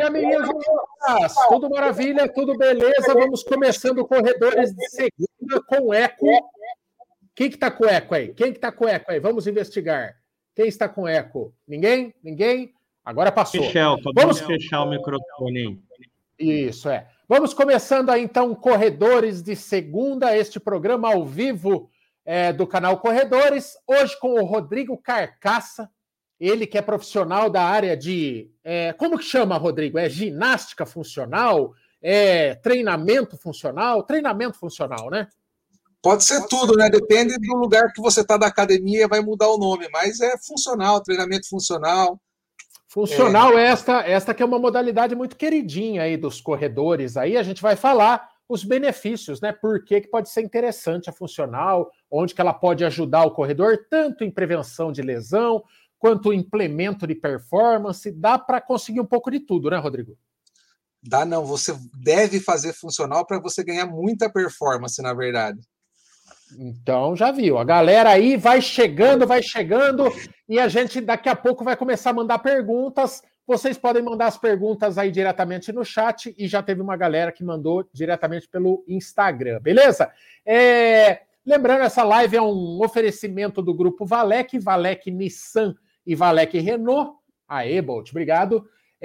meninos? Tudo maravilha, tudo beleza? Vamos começando Corredores de Segunda com eco. Quem que está com eco aí? Quem que está com eco aí? Vamos investigar. Quem está com eco? Ninguém? Ninguém? Agora passou. Michel, vamos fechar o microfone aí. Isso, é. Vamos começando aí, então, Corredores de Segunda, este programa ao vivo do canal Corredores. Hoje com o Rodrigo Carcaça, ele que é profissional da área de... como que chama, Rodrigo? É ginástica funcional? É treinamento funcional? Treinamento funcional, né? Pode ser tudo, né? Depende do lugar que você está da academia, vai mudar o nome, mas é funcional, treinamento funcional. Funcional, esta que é uma modalidade muito queridinha aí dos corredores. Aí a gente vai falar os benefícios, né? Por que pode ser interessante a funcional, onde que ela pode ajudar o corredor, tanto em prevenção de lesão, quanto implemento de performance. Dá para conseguir um pouco de tudo, né, Rodrigo? Dá não, você deve fazer funcional para você ganhar muita performance, na verdade. Então, já viu. A galera aí vai chegando, e a gente daqui a pouco vai começar a mandar perguntas. Vocês podem mandar as perguntas aí diretamente no chat, e já teve uma galera que mandou diretamente pelo Instagram, beleza? Lembrando, essa live é um oferecimento do grupo Valec, Valec Nissan e Valec Renault. Aê, Bolt, obrigado.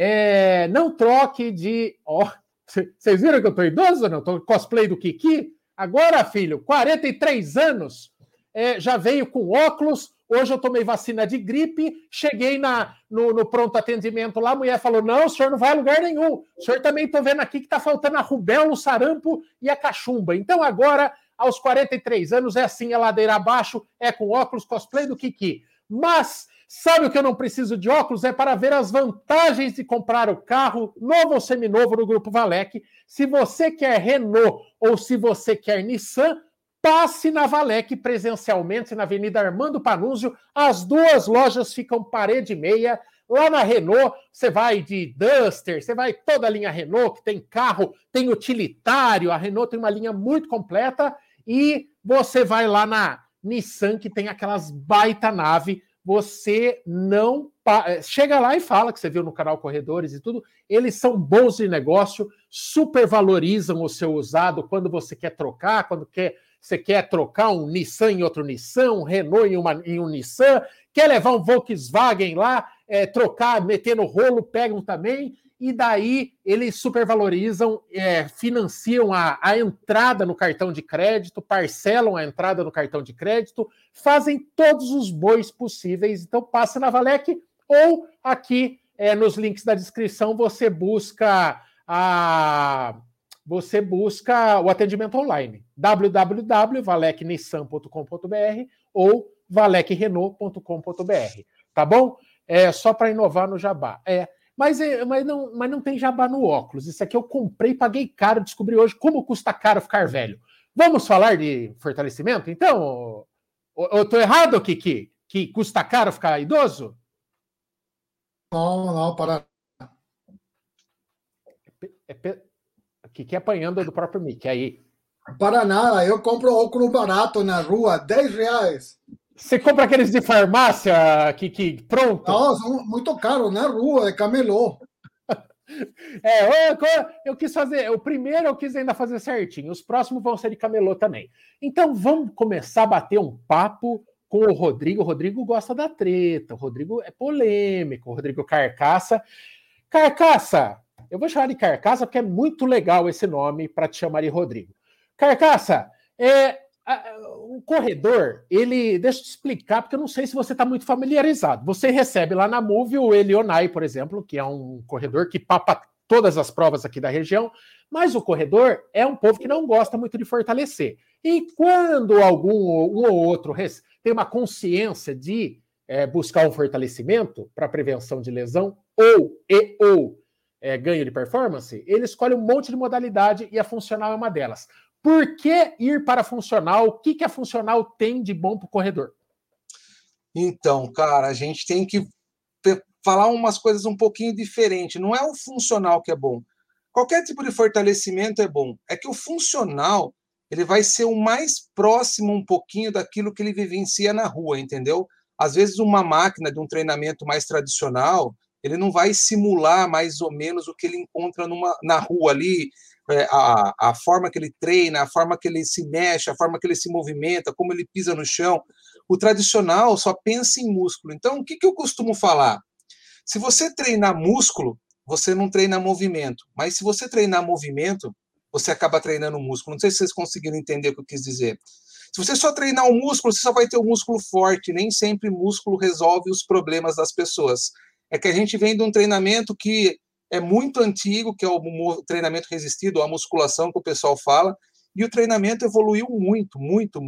Não troque de... Vocês viram que eu tô idoso ou não? Tô cosplay do Kiki? Agora, filho, 43 anos, já veio com óculos. Hoje eu tomei vacina de gripe, cheguei no pronto atendimento lá, a mulher falou, não, o senhor não vai a lugar nenhum. O senhor também estou vendo aqui que está faltando a rubéola, o sarampo e a cachumba. Então agora, aos 43 anos, é assim, a ladeira abaixo, com óculos, cosplay do Kiki. Mas... sabe o que eu não preciso de óculos? É para ver as vantagens de comprar o carro novo ou seminovo no Grupo Valec. Se você quer Renault ou se você quer Nissan, passe na Valec presencialmente na Avenida Armando Panunzio. As duas lojas ficam parede e meia. Lá na Renault, você vai de Duster, você vai toda a linha Renault, que tem carro, tem utilitário. A Renault tem uma linha muito completa. E você vai lá na Nissan, que tem aquelas baita nave. Você não... chega lá e fala que você viu no canal Corredores e tudo. Eles são bons de negócio, super valorizam o seu usado quando você quer trocar, você quer trocar um Nissan em outro Nissan, um Renault em um Nissan, quer levar um Volkswagen lá, trocar, meter no rolo, pegam também. E daí eles supervalorizam, financiam a entrada no cartão de crédito, parcelam a entrada no cartão de crédito, fazem todos os bois possíveis. Então passa na Valec ou aqui nos links da descrição você busca o atendimento online, www.valecnissan.com.br ou valecrenault.com.br, tá bom? Só para inovar no jabá. Mas não tem jabá no óculos. Isso aqui eu comprei, paguei caro, descobri hoje como custa caro ficar velho. Vamos falar de fortalecimento? Então, eu tô errado, Kiki? Que custa caro ficar idoso? Não, para. Kiki apanhando do próprio Mickey, aí. Para nada, eu compro óculos barato na rua, R$10. Você compra aqueles de farmácia, Kiki, pronto? Não, são muito caros, na rua, é camelô. Eu quis fazer, o primeiro eu quis ainda fazer certinho, os próximos vão ser de camelô também. Então vamos começar a bater um papo com o Rodrigo. O Rodrigo gosta da treta, o Rodrigo é polêmico, o Rodrigo Carcaça. Carcaça, eu vou chamar de Carcaça porque é muito legal esse nome para te chamar de Rodrigo. Carcaça, o corredor, deixa eu te explicar, porque eu não sei se você está muito familiarizado. Você recebe lá na Move o Elionai, por exemplo, que é um corredor que papa todas as provas aqui da região, mas o corredor é um povo que não gosta muito de fortalecer. E quando um ou outro tem uma consciência de buscar um fortalecimento para prevenção de lesão ou ganho de performance, ele escolhe um monte de modalidade e a funcional é uma delas. Por que ir para a funcional? O que a funcional tem de bom para o corredor? Então, cara, a gente tem que falar umas coisas um pouquinho diferentes. Não é o funcional que é bom. Qualquer tipo de fortalecimento é bom. É que o funcional, ele vai ser o mais próximo um pouquinho daquilo que ele vivencia na rua, entendeu? Às vezes uma máquina de um treinamento mais tradicional, ele não vai simular mais ou menos o que ele encontra na rua ali, a forma que ele treina, a forma que ele se mexe, a forma que ele se movimenta, como ele pisa no chão. O tradicional só pensa em músculo. Então, o que eu costumo falar? Se você treinar músculo, você não treina movimento. Mas se você treinar movimento, você acaba treinando músculo. Não sei se vocês conseguiram entender o que eu quis dizer. Se você só treinar o músculo, você só vai ter o músculo forte. Nem sempre músculo resolve os problemas das pessoas. É que a gente vem de um treinamento que é muito antigo, que é o treinamento resistido, a musculação que o pessoal fala, e o treinamento evoluiu muito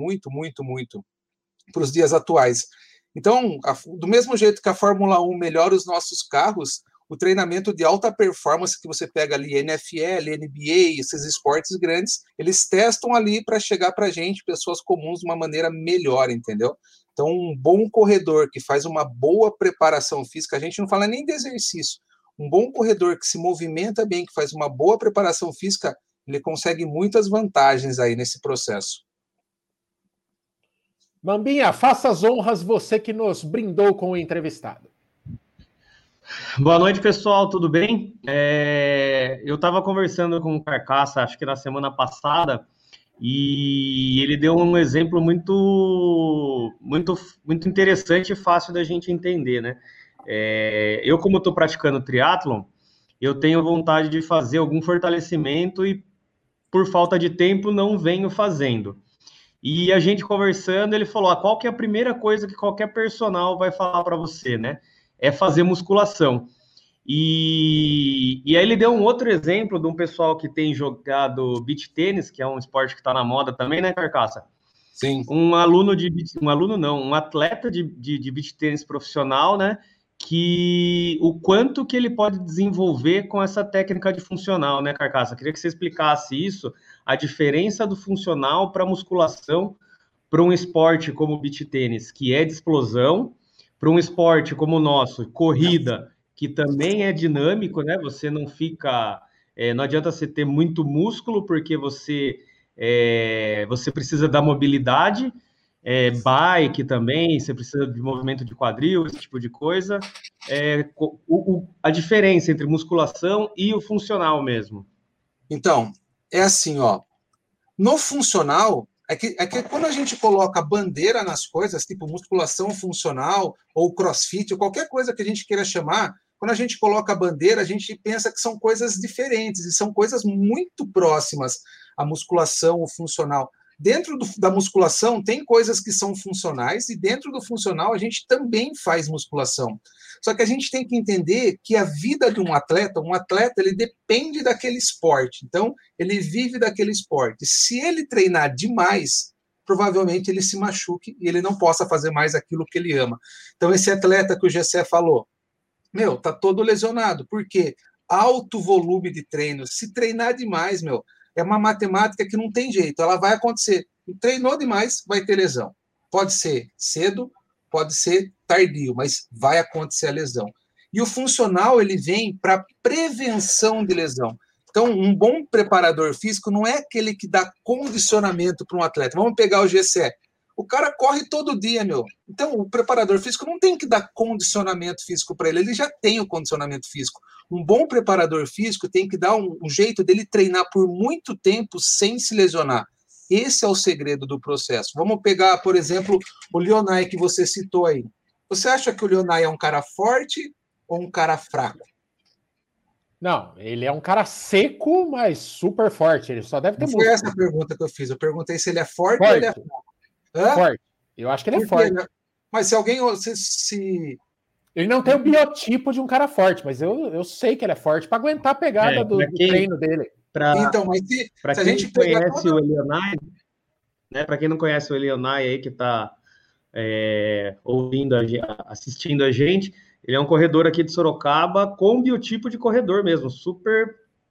para os dias atuais. Então, do mesmo jeito que a Fórmula 1 melhora os nossos carros, o treinamento de alta performance que você pega ali, NFL, NBA, esses esportes grandes, eles testam ali para chegar para a gente, pessoas comuns, de uma maneira melhor, entendeu? Então, um bom corredor que faz uma boa preparação física, a gente não fala nem de exercício, um bom corredor que se movimenta bem, que faz uma boa preparação física, ele consegue muitas vantagens aí nesse processo. Mambinha, faça as honras, você que nos brindou com o entrevistado. Boa noite, pessoal, tudo bem? Eu estava conversando com o Carcaça, acho que na semana passada, e ele deu um exemplo muito interessante e fácil da gente entender, né? Eu, como estou praticando triatlon, eu tenho vontade de fazer algum fortalecimento e, por falta de tempo, não venho fazendo. E a gente conversando, ele falou, qual que é a primeira coisa que qualquer personal vai falar para você, né? É fazer musculação. E aí ele deu um outro exemplo de um pessoal que tem jogado beach tênis, que é um esporte que está na moda também, né, Carcaça? Sim. Um atleta de beach tênis profissional, né? Que o quanto que ele pode desenvolver com essa técnica de funcional, né, Carcaça? Queria que você explicasse isso, a diferença do funcional para musculação, para um esporte como o beach tênis, que é de explosão, para um esporte como o nosso, corrida, que também é dinâmico, né? Você não fica... não adianta você ter muito músculo, porque você precisa da mobilidade, bike também, você precisa de movimento de quadril, esse tipo de coisa. A diferença entre musculação e o funcional mesmo. Então, é assim, ó. No funcional, é que quando a gente coloca bandeira nas coisas, tipo musculação funcional, ou crossfit, ou qualquer coisa que a gente queira chamar, quando a gente coloca a bandeira, a gente pensa que são coisas diferentes, e são coisas muito próximas à musculação, o funcional. Dentro da musculação, tem coisas que são funcionais, e dentro do funcional, a gente também faz musculação. Só que a gente tem que entender que a vida de um atleta, ele depende daquele esporte. Então, ele vive daquele esporte. Se ele treinar demais, provavelmente ele se machuque e ele não possa fazer mais aquilo que ele ama. Então, esse atleta que o Gessé falou, tá todo lesionado. Por quê? Alto volume de treino. Se treinar demais, é uma matemática que não tem jeito. Ela vai acontecer. Treinou demais, vai ter lesão. Pode ser cedo, pode ser tardio, mas vai acontecer a lesão. E o funcional, ele vem para prevenção de lesão. Então, um bom preparador físico não é aquele que dá condicionamento para um atleta. Vamos pegar o Gessé. O cara corre todo dia, Então, o preparador físico não tem que dar condicionamento físico para ele já tem o condicionamento físico. Um bom preparador físico tem que dar um jeito dele treinar por muito tempo sem se lesionar. Esse é o segredo do processo. Vamos pegar, por exemplo, o Leonay que você citou aí. Você acha que o Leonay é um cara forte ou um cara fraco? Não, ele é um cara seco, mas super forte. Ele só deve ter músculo. Foi essa a pergunta que eu fiz. Eu perguntei se ele é forte ou ele é fraco. Forte. Eu acho que ele é forte. Mas se alguém... Ele não tem o biotipo de um cara forte, mas eu sei que ele é forte para aguentar a pegada do treino dele. Então, mas se a gente conhece o Leonay, né? Para quem não conhece o Leonay aí que está assistindo a gente, ele é um corredor aqui de Sorocaba com biotipo de corredor mesmo, super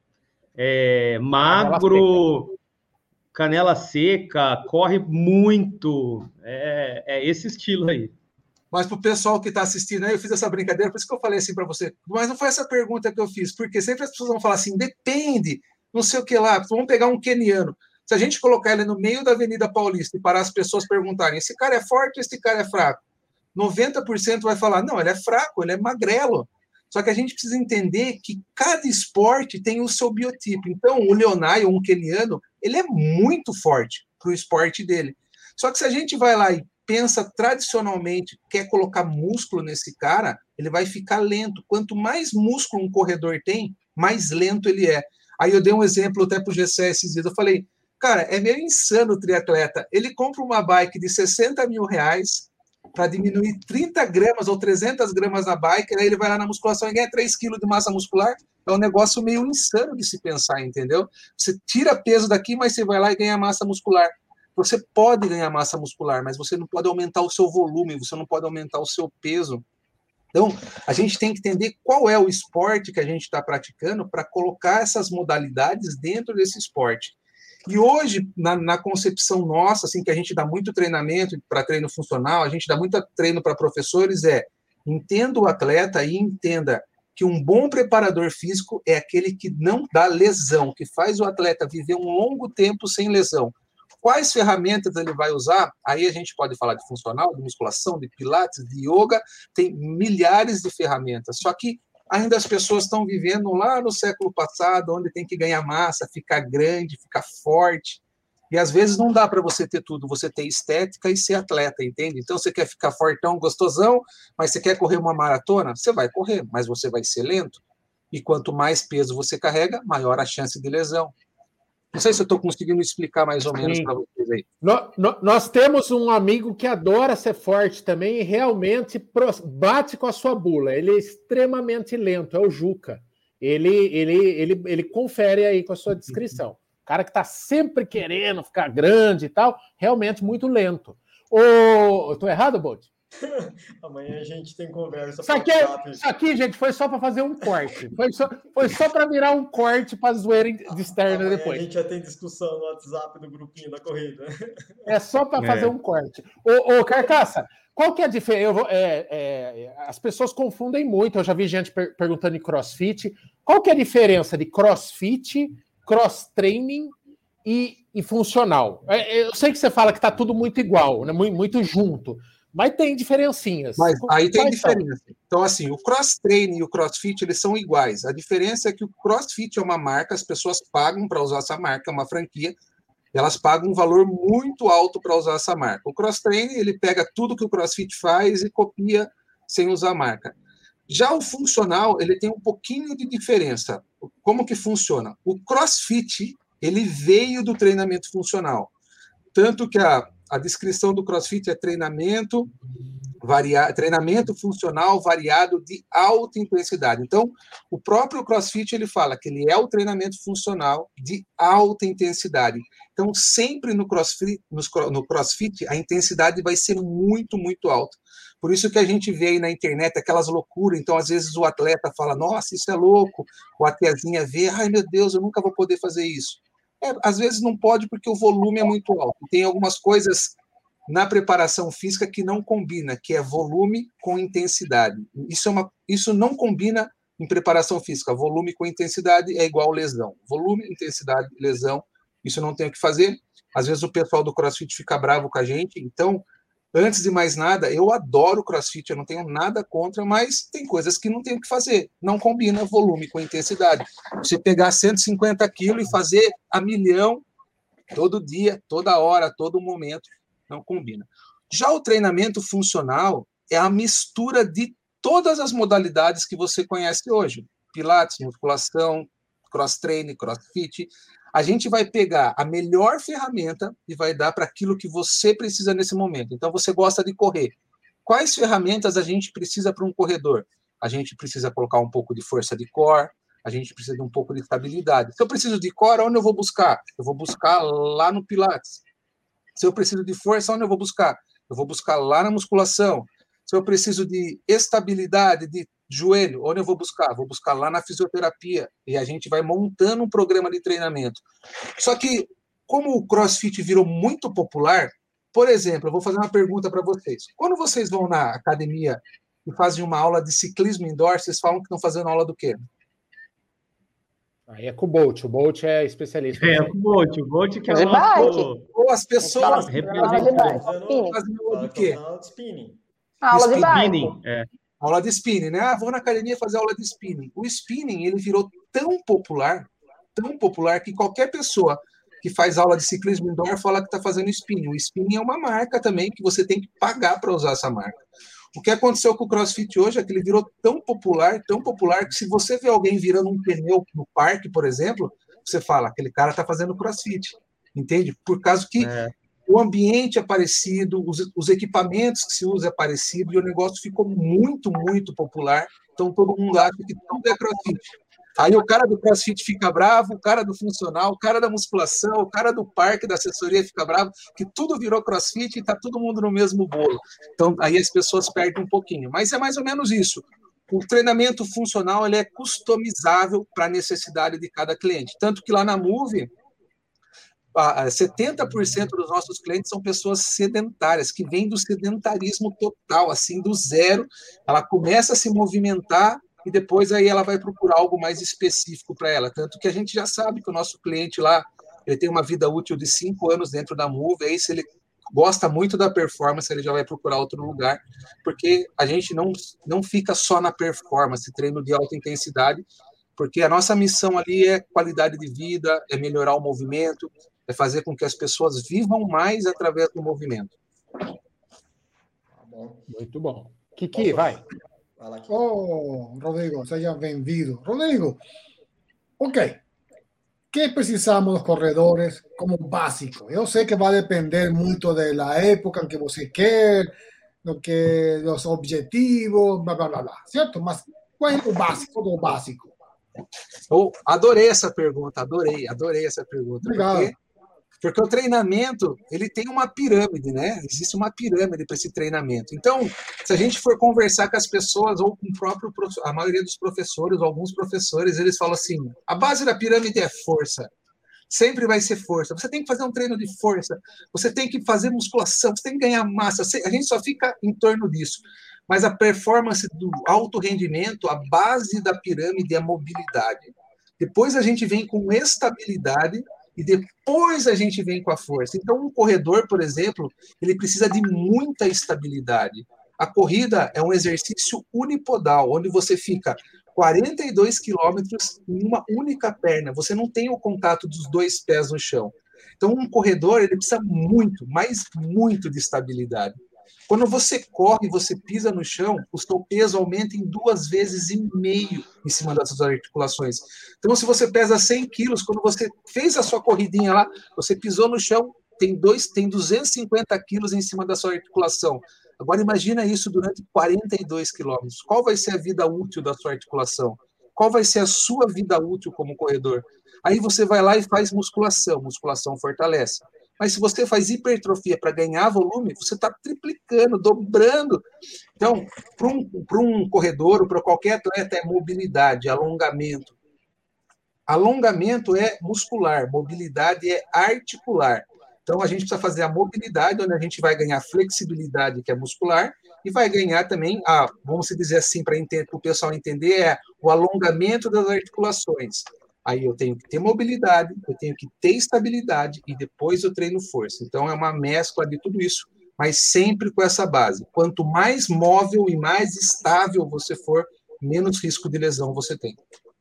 magro, canela seca, corre muito, esse estilo aí. Mas para o pessoal que está assistindo aí, eu fiz essa brincadeira, por isso que eu falei assim para você, mas não foi essa pergunta que eu fiz, porque sempre as pessoas vão falar assim, depende, não sei o que lá, vamos pegar um queniano. Se a gente colocar ele no meio da Avenida Paulista e parar as pessoas perguntarem, esse cara é forte ou esse cara é fraco? 90% vai falar, não, ele é fraco, ele é magrelo. Só que a gente precisa entender que cada esporte tem o seu biotipo. Então, o Leonai, ou um keniano, ele é muito forte para o esporte dele. Só que se a gente vai lá e pensa tradicionalmente, quer colocar músculo nesse cara, ele vai ficar lento. Quanto mais músculo um corredor tem, mais lento ele é. Aí eu dei um exemplo até para o Gessé esses dias. Eu falei, cara, é meio insano o triatleta. Ele compra uma bike de 60 mil reais para diminuir 30 gramas ou 300 gramas na bike, aí ele vai lá na musculação e ganha 3 quilos de massa muscular. É um negócio meio insano de se pensar, entendeu? Você tira peso daqui, mas você vai lá e ganha massa muscular. Você pode ganhar massa muscular, mas você não pode aumentar o seu volume, você não pode aumentar o seu peso. Então, a gente tem que entender qual é o esporte que a gente está praticando para colocar essas modalidades dentro desse esporte. E hoje, na concepção nossa, assim, que a gente dá muito treinamento para treino funcional, a gente dá muito treino para professores, entenda o atleta e entenda que um bom preparador físico é aquele que não dá lesão, que faz o atleta viver um longo tempo sem lesão. Quais ferramentas ele vai usar? Aí a gente pode falar de funcional, de musculação, de pilates, de yoga, tem milhares de ferramentas. Só que ainda as pessoas estão vivendo lá no século passado, onde tem que ganhar massa, ficar grande, ficar forte. E às vezes não dá para você ter tudo, você ter estética e ser atleta, entende? Então você quer ficar fortão, gostosão, mas você quer correr uma maratona? Você vai correr, mas você vai ser lento. E quanto mais peso você carrega, maior a chance de lesão. Não sei se eu estou conseguindo explicar mais ou menos para vocês aí. Nós temos um amigo que adora ser forte também e realmente bate com a sua bula. Ele é extremamente lento, é o Juca. Ele confere aí com a sua descrição. O cara que está sempre querendo ficar grande e tal, realmente muito lento. Estou errado, Bolt? Amanhã a gente tem conversa. Isso aqui, gente, foi só para fazer um corte. Foi só para virar um corte para zoeira de externa depois. A gente já tem discussão no WhatsApp do grupinho da corrida. É só para fazer um corte. Ô, Carcaça, qual que é a diferença? As pessoas confundem muito. Eu já vi gente perguntando em crossfit. Qual que é a diferença de crossfit, cross-training e funcional? Eu sei que você fala que está tudo muito igual, né? Muito junto. Mas tem diferencinhas. Mas aí tem diferença. Então, assim, o cross-training e o crossfit, eles são iguais. A diferença é que o crossfit é uma marca, as pessoas pagam para usar essa marca, é uma franquia, elas pagam um valor muito alto para usar essa marca. O cross-training, ele pega tudo que o crossfit faz e copia sem usar a marca. Já o funcional, ele tem um pouquinho de diferença. Como que funciona? O crossfit, ele veio do treinamento funcional. Tanto que a descrição do CrossFit é treinamento funcional variado de alta intensidade. Então, o próprio CrossFit ele fala que ele é o treinamento funcional de alta intensidade. Então, sempre no CrossFit a intensidade vai ser muito, muito alta. Por isso que a gente vê aí na internet aquelas loucuras. Então, às vezes o atleta fala, nossa, isso é louco. Ou a tiazinha vê, ai meu Deus, eu nunca vou poder fazer isso. Às vezes não pode porque o volume é muito alto. Tem algumas coisas na preparação física que não combina, que é volume com intensidade. Isso não combina em preparação física. Volume com intensidade é igual lesão. Volume, intensidade, lesão. Isso não tem o que fazer. Às vezes o pessoal do CrossFit fica bravo com a gente. Então, antes de mais nada, eu adoro CrossFit, eu não tenho nada contra, mas tem coisas que não tem o que fazer. Não combina volume com intensidade. Você pegar 150 quilos e fazer a milhão todo dia, toda hora, todo momento, não combina. Já o treinamento funcional é a mistura de todas as modalidades que você conhece hoje. Pilates, musculação, cross-training, crossfit. A gente vai pegar a melhor ferramenta e vai dar para aquilo que você precisa nesse momento. Então, você gosta de correr. Quais ferramentas a gente precisa para um corredor? A gente precisa colocar um pouco de força de core, a gente precisa de um pouco de estabilidade. Se eu preciso de core, onde eu vou buscar? Eu vou buscar lá no Pilates. Se eu preciso de força, onde eu vou buscar? Eu vou buscar lá na musculação. Se eu preciso de estabilidade, de joelho, onde eu vou buscar? Vou buscar lá na fisioterapia. E a gente vai montando um programa de treinamento. Só que, como o CrossFit virou muito popular, por exemplo, eu vou fazer uma pergunta para vocês. Quando vocês vão na academia e fazem uma aula de ciclismo indoor, vocês falam que estão fazendo aula do quê? Aí é com o Bolt. O Bolt é especialista. Com o Bolt. O Bolt que é o nosso... Ou as pessoas fazem aula de quê? Aula de bike. Aula de spinning, né? Vou na academia fazer aula de spinning. O spinning, ele virou tão popular, que qualquer pessoa que faz aula de ciclismo indoor fala que está fazendo spinning. O spinning é uma marca também que você tem que pagar para usar essa marca. O que aconteceu com o CrossFit hoje é que ele virou tão popular, que se você vê alguém virando um pneu no parque, por exemplo, você fala, aquele cara está fazendo CrossFit, entende? Por causa que o ambiente é parecido, os equipamentos que se usa é parecido, e o negócio ficou muito, muito popular, então todo mundo acha que tudo é CrossFit. Aí o cara do CrossFit fica bravo, o cara do funcional, o cara da musculação, o cara do parque, da assessoria fica bravo, que tudo virou CrossFit e está todo mundo no mesmo bolo. Então, aí as pessoas perdem um pouquinho. Mas é mais ou menos isso. O treinamento funcional ele é customizável para a necessidade de cada cliente. Tanto que lá na Move, 70% dos nossos clientes são pessoas sedentárias, que vêm do sedentarismo total, assim, do zero. Ela começa a se movimentar e depois aí ela vai procurar algo mais específico para ela. Tanto que a gente já sabe que o nosso cliente lá, ele tem uma vida útil de 5 anos dentro da Move, aí se ele gosta muito da performance, ele já vai procurar outro lugar, porque a gente não fica só na performance, treino de alta intensidade, porque a nossa missão ali é qualidade de vida, é melhorar o movimento, é fazer com que as pessoas vivam mais através do movimento. Muito bom. Kiki, vai. Oh, Rodrigo, seja bem-vindo. Rodrigo, ok. ¿Qué precisamos los corredores como básico? Yo sé que va a depender mucho de la época en que você quer, los objetivos, bla, bla, bla, bla. ¿Cierto? Mas qual é o básico do básico? Eu adorei essa pergunta, adorei essa pergunta. Obrigado. Porque o treinamento, ele tem uma pirâmide, né? Existe uma pirâmide para esse treinamento. Então, se a gente for conversar com as pessoas, ou com a maioria dos professores, ou alguns professores, eles falam assim, a base da pirâmide é força. Sempre vai ser força. Você tem que fazer um treino de força, você tem que fazer musculação, você tem que ganhar massa. A gente só fica em torno disso. Mas a performance do alto rendimento, a base da pirâmide é a mobilidade. Depois a gente vem com estabilidade, e depois a gente vem com a força. Então, um corredor, por exemplo, ele precisa de muita estabilidade. A corrida é um exercício unipodal, onde você fica 42 quilômetros em uma única perna. Você não tem o contato dos dois pés no chão. Então, um corredor, ele precisa muito, mas muito de estabilidade. Quando você corre, você pisa no chão, o seu peso aumenta em 2,5 vezes em cima das suas articulações. Então, se você pesa 100 quilos, quando você fez a sua corridinha lá, você pisou no chão, tem 250 quilos em cima da sua articulação. Agora, imagina isso durante 42 quilômetros. Qual vai ser a vida útil da sua articulação? Qual vai ser a sua vida útil como corredor? Aí você vai lá e faz musculação. Musculação fortalece. Mas se você faz hipertrofia para ganhar volume, você está triplicando, dobrando. Então, para um corredor ou para qualquer atleta, é mobilidade, alongamento. Alongamento é muscular, mobilidade é articular. Então, a gente precisa fazer a mobilidade, onde a gente vai ganhar flexibilidade, que é muscular, e vai ganhar também, vamos dizer assim, para o pessoal entender, o alongamento das articulações. Aí eu tenho que ter mobilidade, eu tenho que ter estabilidade e depois eu treino força. Então é uma mescla de tudo isso, mas sempre com essa base. Quanto mais móvel e mais estável você for, menos risco de lesão você tem.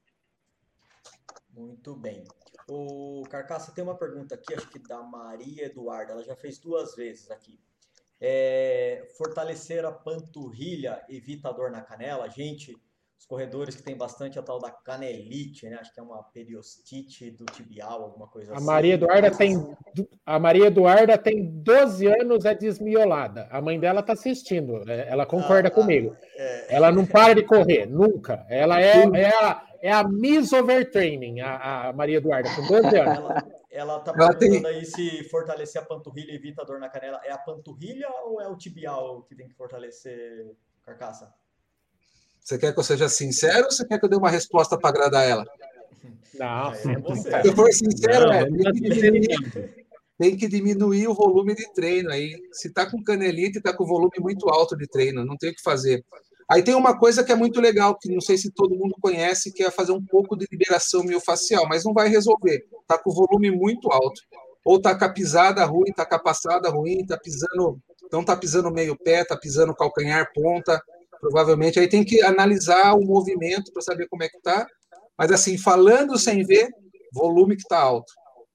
Muito bem. O Carcaça tem uma pergunta aqui, acho que da Maria Eduarda, ela já fez 2 vezes aqui. Fortalecer a panturrilha evita dor na canela? Os corredores que tem bastante a tal da canelite, né? Acho que é uma periostite do tibial, alguma coisa assim. A Maria Eduarda tem 12 anos, é desmiolada. A mãe dela está assistindo, ela concorda comigo. Ela não para de correr, nunca. Ela é a Miss Overtraining, a Maria Eduarda, com 12 anos. Ela está perguntando aí se fortalecer a panturrilha evita dor na canela. É a panturrilha ou é o tibial que tem que fortalecer, Carcaça? Você quer que eu seja sincero ou você quer que eu dê uma resposta para agradar ela? Não, se eu for sincero, tem que diminuir o volume de treino aí. Se está com canelite, está com volume muito alto de treino, não tem o que fazer. Aí tem uma coisa que é muito legal, que não sei se todo mundo conhece, que é fazer um pouco de liberação miofascial, mas não vai resolver. Está com volume muito alto. Ou está com a pisada ruim, está com a passada ruim, não está pisando meio pé, está pisando calcanhar, ponta. provavelmente aí tem que analisar o movimento para saber como é que tá. Mas assim, falando sem ver, volume que tá alto.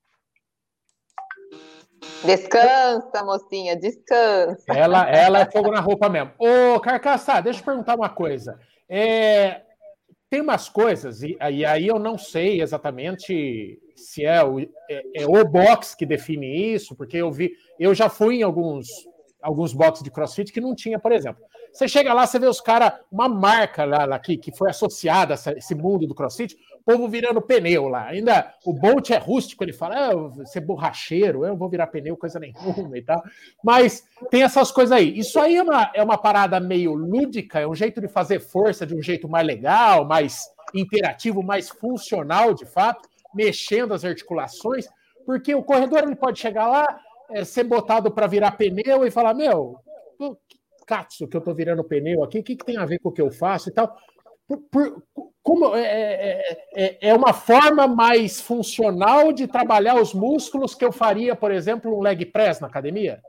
Descansa, mocinha, descansa. Ela é fogo na roupa mesmo. Ô, Carcaça, deixa eu perguntar uma coisa. Tem umas coisas, e aí eu não sei exatamente se é o box que define isso, porque eu já fui em alguns boxes de CrossFit que não tinha, por exemplo. Você chega lá, você vê os caras, uma marca lá que foi associada a esse mundo do CrossFit, o povo virando pneu lá. Ainda o Bolt é rústico, ele fala, eu vou ser borracheiro, eu vou virar pneu, coisa nenhuma e tal. Mas tem essas coisas aí. Isso aí é uma parada meio lúdica, é um jeito de fazer força de um jeito mais legal, mais interativo, mais funcional, de fato, mexendo as articulações, porque o corredor ele pode chegar lá, ser botado para virar pneu e falar, meu, Katsu, que eu tô virando pneu aqui, o que tem a ver com o que eu faço e tal? Como é uma forma mais funcional de trabalhar os músculos que eu faria, por exemplo, um leg press na academia?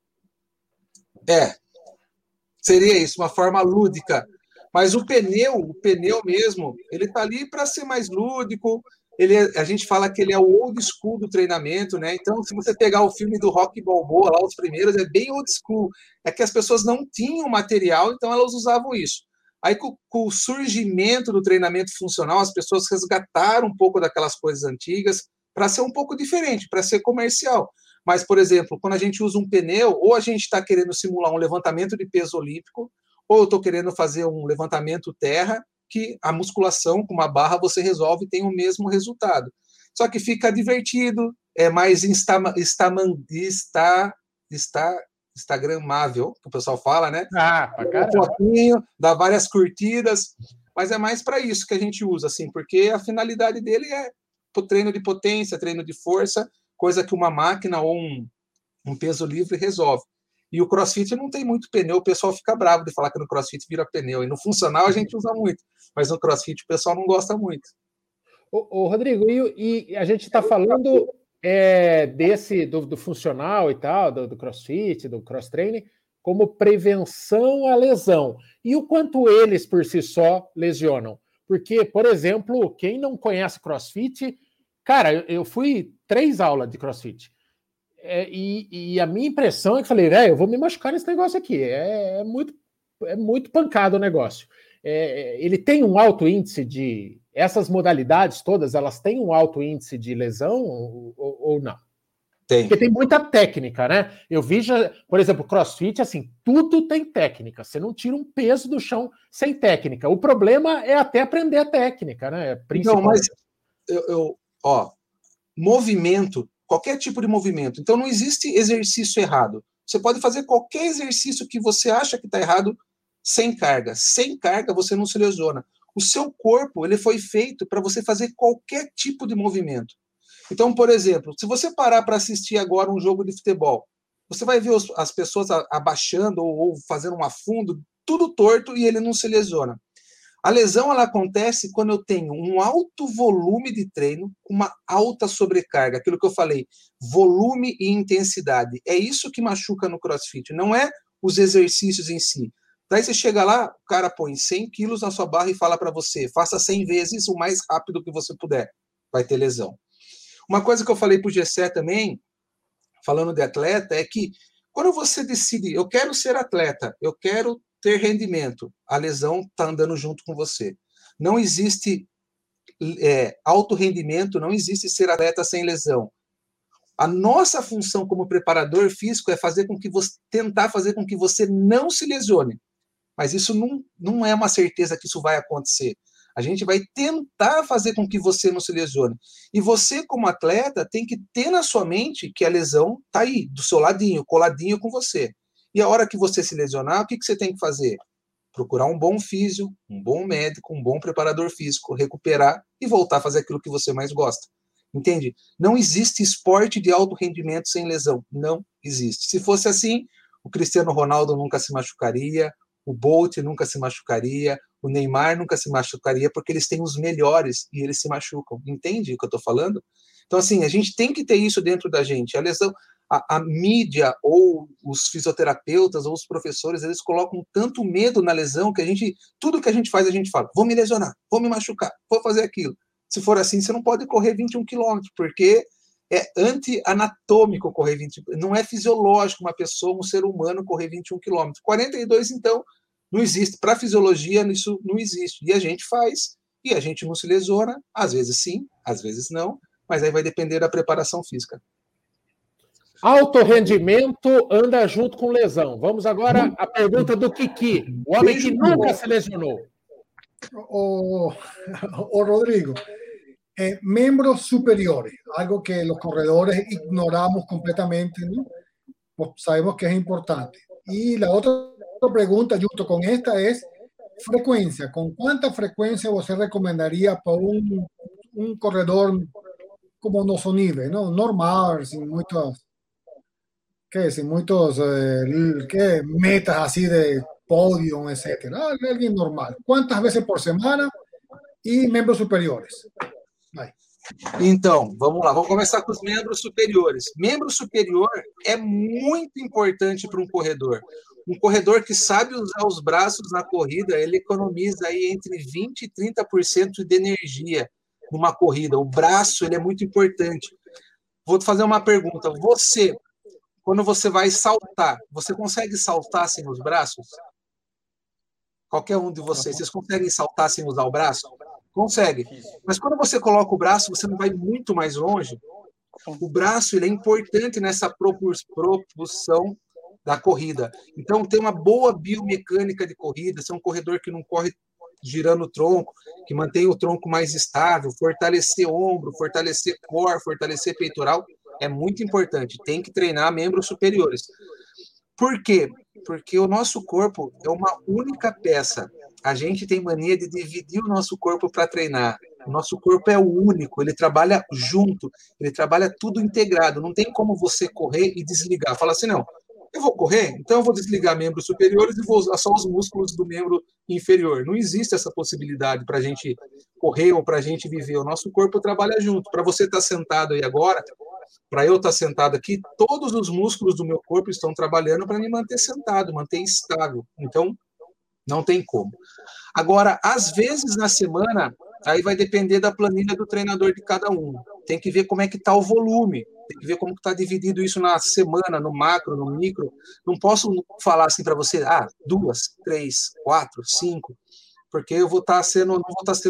Seria isso, uma forma lúdica. Mas o pneu mesmo, ele tá ali para ser mais lúdico. A gente fala que ele é o old school do treinamento, né? Então, se você pegar o filme do Rocky Balboa, lá os primeiros, é bem old school. É que as pessoas não tinham material, então elas usavam isso. Aí, com o surgimento do treinamento funcional, as pessoas resgataram um pouco daquelas coisas antigas para ser um pouco diferente, para ser comercial. Mas, por exemplo, quando a gente usa um pneu, ou a gente está querendo simular um levantamento de peso olímpico, ou eu estou querendo fazer um levantamento terra, que a musculação com uma barra você resolve e tem o mesmo resultado. Só que fica divertido, é mais instagramável, que o pessoal fala, né? Pra caramba. Fotinho, dá várias curtidas, mas é mais para isso que a gente usa, assim, porque a finalidade dele é o treino de potência, treino de força, coisa que uma máquina ou um peso livre resolve. E o CrossFit não tem muito pneu, o pessoal fica bravo de falar que no CrossFit vira pneu. E no funcional a gente usa muito, mas no CrossFit o pessoal não gosta muito. Ô Rodrigo, e a gente está falando do funcional e tal, do CrossFit, do cross-training, como prevenção à lesão. E o quanto eles, por si só, lesionam? Porque, por exemplo, quem não conhece CrossFit, cara, eu fui 3 aulas de CrossFit. E a minha impressão é que falei, eu vou me machucar nesse negócio aqui. É muito pancado o negócio. Ele tem um alto índice de... Essas modalidades todas, elas têm um alto índice de lesão ou não? Tem. Porque tem muita técnica, né? Eu vi, por exemplo, CrossFit, assim, tudo tem técnica. Você não tira um peso do chão sem técnica. O problema é até aprender a técnica, né? Não, mas movimento, qualquer tipo de movimento. Então, não existe exercício errado. Você pode fazer qualquer exercício que você acha que está errado sem carga. Sem carga, você não se lesiona. O seu corpo ele foi feito para você fazer qualquer tipo de movimento. Então, por exemplo, se você parar para assistir agora um jogo de futebol, você vai ver as pessoas abaixando ou fazendo um afundo, tudo torto, e ele não se lesiona. A lesão ela acontece quando eu tenho um alto volume de treino, uma alta sobrecarga, aquilo que eu falei, volume e intensidade. É isso que machuca no CrossFit, não é os exercícios em si. Daí você chega lá, o cara põe 100 quilos na sua barra e fala para você, faça 100 vezes o mais rápido que você puder. Vai ter lesão. Uma coisa que eu falei para o Gessé também, falando de atleta, é que quando você decide, eu quero ser atleta, eu quero ter rendimento, a lesão está andando junto com você. Não existe alto rendimento, não existe ser atleta sem lesão. A nossa função como preparador físico é tentar fazer com que você não se lesione. Mas isso não é uma certeza que isso vai acontecer. A gente vai tentar fazer com que você não se lesione. E você, como atleta, tem que ter na sua mente que a lesão está aí, do seu ladinho, coladinho com você. E a hora que você se lesionar, o que você tem que fazer? Procurar um bom físio, um bom médico, um bom preparador físico, recuperar e voltar a fazer aquilo que você mais gosta. Entende? Não existe esporte de alto rendimento sem lesão. Não existe. Se fosse assim, o Cristiano Ronaldo nunca se machucaria, o Bolt nunca se machucaria, o Neymar nunca se machucaria, porque eles têm os melhores e eles se machucam. Entende o que eu estou falando? Então, assim, a gente tem que ter isso dentro da gente. A lesão, a mídia ou os fisioterapeutas ou os professores, eles colocam tanto medo na lesão que tudo que a gente faz, a gente fala, vou me lesionar, vou me machucar, vou fazer aquilo. Se for assim, você não pode correr 21 quilômetros, porque é anti-anatômico correr 20 km. Não é fisiológico uma pessoa, um ser humano, correr 21 quilômetros. 42, então, não existe. Para a fisiologia, isso não existe. E a gente faz, e a gente não se lesiona, às vezes sim, às vezes não, mas aí vai depender da preparação física. Alto rendimento anda junto com lesão. Vamos agora à pergunta do Kiki, o homem que nunca se lesionou. Rodrigo, membros superiores, algo que los corredores ignoramos completamente, ¿no? Pues sabemos que es importante. Y la otra pregunta, junto con esta, es frecuencia. ¿Con cuánta frecuencia usted recomendaría para un corredor como nuestro nivel, ¿no? Normal, sin muchos metas así de podium, etcétera. Alguien normal. ¿Cuántas veces por semana? E membros superiores. Vai. Então, vamos lá, vamos começar com os membros superiores. Membro superior é muito importante para um corredor. Um corredor que sabe usar os braços na corrida, ele economiza aí entre 20% e 30% de energia numa corrida. O braço, ele é muito importante. Vou te fazer uma pergunta. Você, quando você vai saltar, você consegue saltar sem os braços? Qualquer um de vocês conseguem saltar sem usar o braço? Consegue. Mas quando você coloca o braço, você não vai muito mais longe. O braço, ele é importante nessa propulsão da corrida. Então, tem uma boa biomecânica de corrida, ser um corredor que não corre girando o tronco, que mantém o tronco mais estável, fortalecer ombro, fortalecer core, fortalecer peitoral, é muito importante. Tem que treinar membros superiores. Por quê? Porque o nosso corpo é uma única peça. A gente tem mania de dividir o nosso corpo para treinar. O nosso corpo é o único, ele trabalha junto, ele trabalha tudo integrado. Não tem como você correr e desligar. Fala assim, não, eu vou correr, então eu vou desligar membros superiores e vou usar só os músculos do membro inferior. Não existe essa possibilidade para a gente correr ou para a gente viver. O nosso corpo trabalha junto. Para você estar sentado aí agora, para eu estar sentado aqui, todos os músculos do meu corpo estão trabalhando para me manter sentado, manter estável. Então, não tem como. Agora, às vezes na semana, aí vai depender da planilha do treinador de cada um. Tem que ver como é que está o volume, tem que ver como está dividido isso na semana, no macro, no micro. Não posso falar assim para você, 2, 3, 4, 5, porque eu não vou estar sendo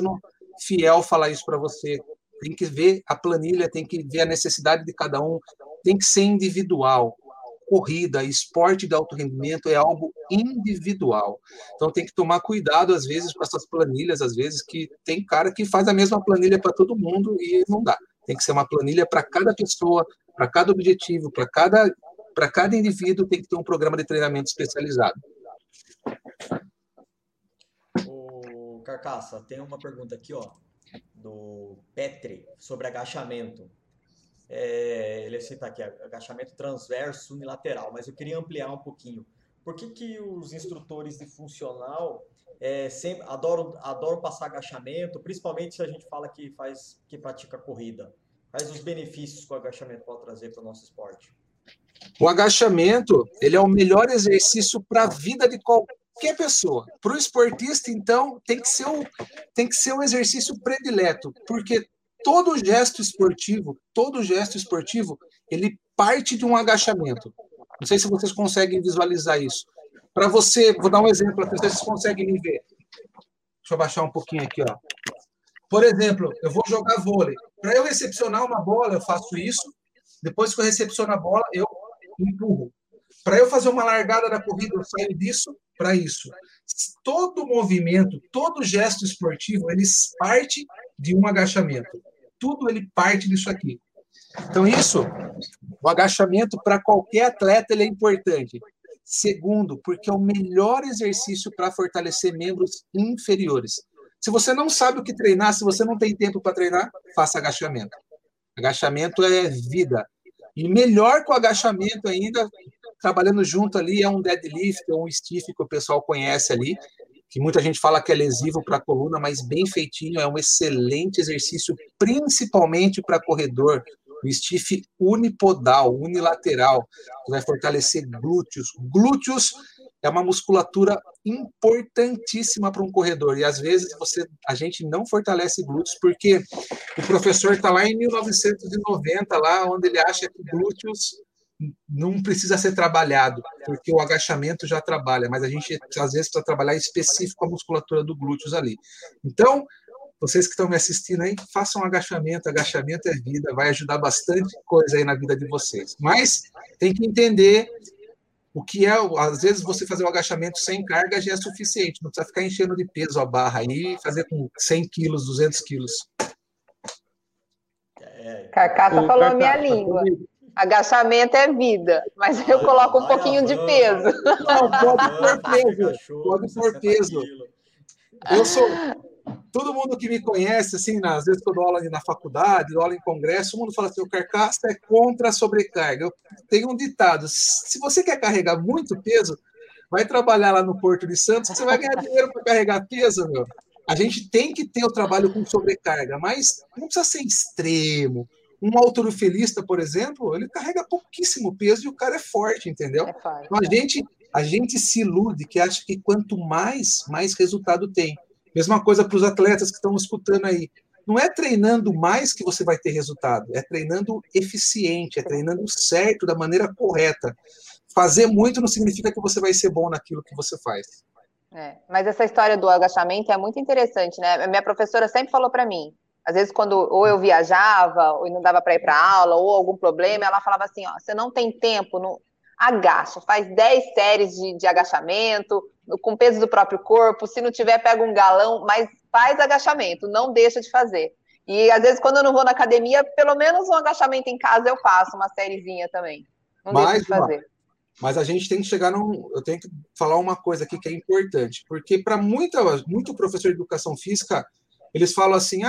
fiel falar isso para você. Tem que ver a planilha, tem que ver a necessidade de cada um, tem que ser individual. Corrida, esporte de alto rendimento é algo individual. Então tem que tomar cuidado, às vezes, com essas planilhas, às vezes, que tem cara que faz a mesma planilha para todo mundo e não dá. Tem que ser uma planilha para cada pessoa, para cada objetivo, para cada indivíduo tem que ter um programa de treinamento especializado. O Carcaça, tem uma pergunta aqui, ó, do Petri, sobre agachamento. Ele cita aqui, agachamento transverso unilateral, mas eu queria ampliar um pouquinho. Por que os instrutores de funcional sempre adoram passar agachamento, principalmente se a gente fala que pratica corrida? Quais os benefícios que o agachamento pode trazer para o nosso esporte? O agachamento, ele é o melhor exercício para a vida de qualquer pessoa. Para o esportista, então, tem que ser um exercício predileto, porque todo gesto esportivo, ele parte de um agachamento. Não sei se vocês conseguem visualizar isso. Para você, vou dar um exemplo para vocês conseguem me ver. Deixa eu baixar um pouquinho aqui, ó. Por exemplo, eu vou jogar vôlei. Para eu recepcionar uma bola, eu faço isso. Depois que eu recepciono a bola, eu empurro. Para eu fazer uma largada da corrida, eu saio disso para isso. Todo movimento, todo gesto esportivo, ele parte de um agachamento. Tudo ele parte disso aqui. Então, o agachamento para qualquer atleta ele é importante. Segundo, porque é o melhor exercício para fortalecer membros inferiores. Se você não sabe o que treinar, se você não tem tempo para treinar, faça agachamento. Agachamento é vida. E melhor que o agachamento ainda, trabalhando junto ali, é um deadlift ou um stiff que o pessoal conhece ali, que muita gente fala que é lesivo para a coluna, mas bem feitinho, é um excelente exercício, principalmente para corredor, o stiff unipodal, unilateral, que vai fortalecer glúteos. Glúteos é uma musculatura importantíssima para um corredor, e às vezes a gente não fortalece glúteos, porque o professor está lá em 1990, lá onde ele acha que glúteos não precisa ser trabalhado, porque o agachamento já trabalha, mas a gente às vezes precisa trabalhar específico a musculatura do glúteos ali. Então, vocês que estão me assistindo aí, façam agachamento é vida, vai ajudar bastante coisa aí na vida de vocês. Mas tem que entender o que é, às vezes você fazer o agachamento sem carga já é suficiente, não precisa ficar enchendo de peso a barra aí, fazer com 100 quilos, 200 quilos. Carcaça falou a minha língua. Agachamento é vida, mas eu coloco um pouquinho de peso. Não, pode pôr peso. Eu sou... Todo mundo que me conhece, assim, às vezes que eu dou aula na faculdade, dou aula em congresso, todo mundo fala assim, o Carcaça é contra a sobrecarga. Eu tenho um ditado, se você quer carregar muito peso, vai trabalhar lá no Porto de Santos, você vai ganhar dinheiro para carregar peso, meu. A gente tem que ter o trabalho com sobrecarga, mas não precisa ser extremo. Um halterofilista, por exemplo, ele carrega pouquíssimo peso e o cara é forte, entendeu? Então a gente se ilude que acha que quanto mais resultado tem. Mesma coisa para os atletas que estão escutando aí. Não é treinando mais que você vai ter resultado, é treinando eficiente, é treinando certo, da maneira correta. Fazer muito não significa que você vai ser bom naquilo que você faz. Mas essa história do agachamento é muito interessante, né? A minha professora sempre falou para mim, às vezes quando ou eu viajava, ou não dava para ir para aula, ou algum problema, ela falava assim, ó, você não tem tempo, não... agacha, faz 10 séries de agachamento, com peso do próprio corpo, se não tiver, pega um galão, mas faz agachamento, não deixa de fazer. E às vezes quando eu não vou na academia, pelo menos um agachamento em casa eu faço, uma sériezinha também, não deixa de fazer. Mas a gente tem que chegar eu tenho que falar uma coisa aqui que é importante, porque para muito professor de educação física, eles falam assim,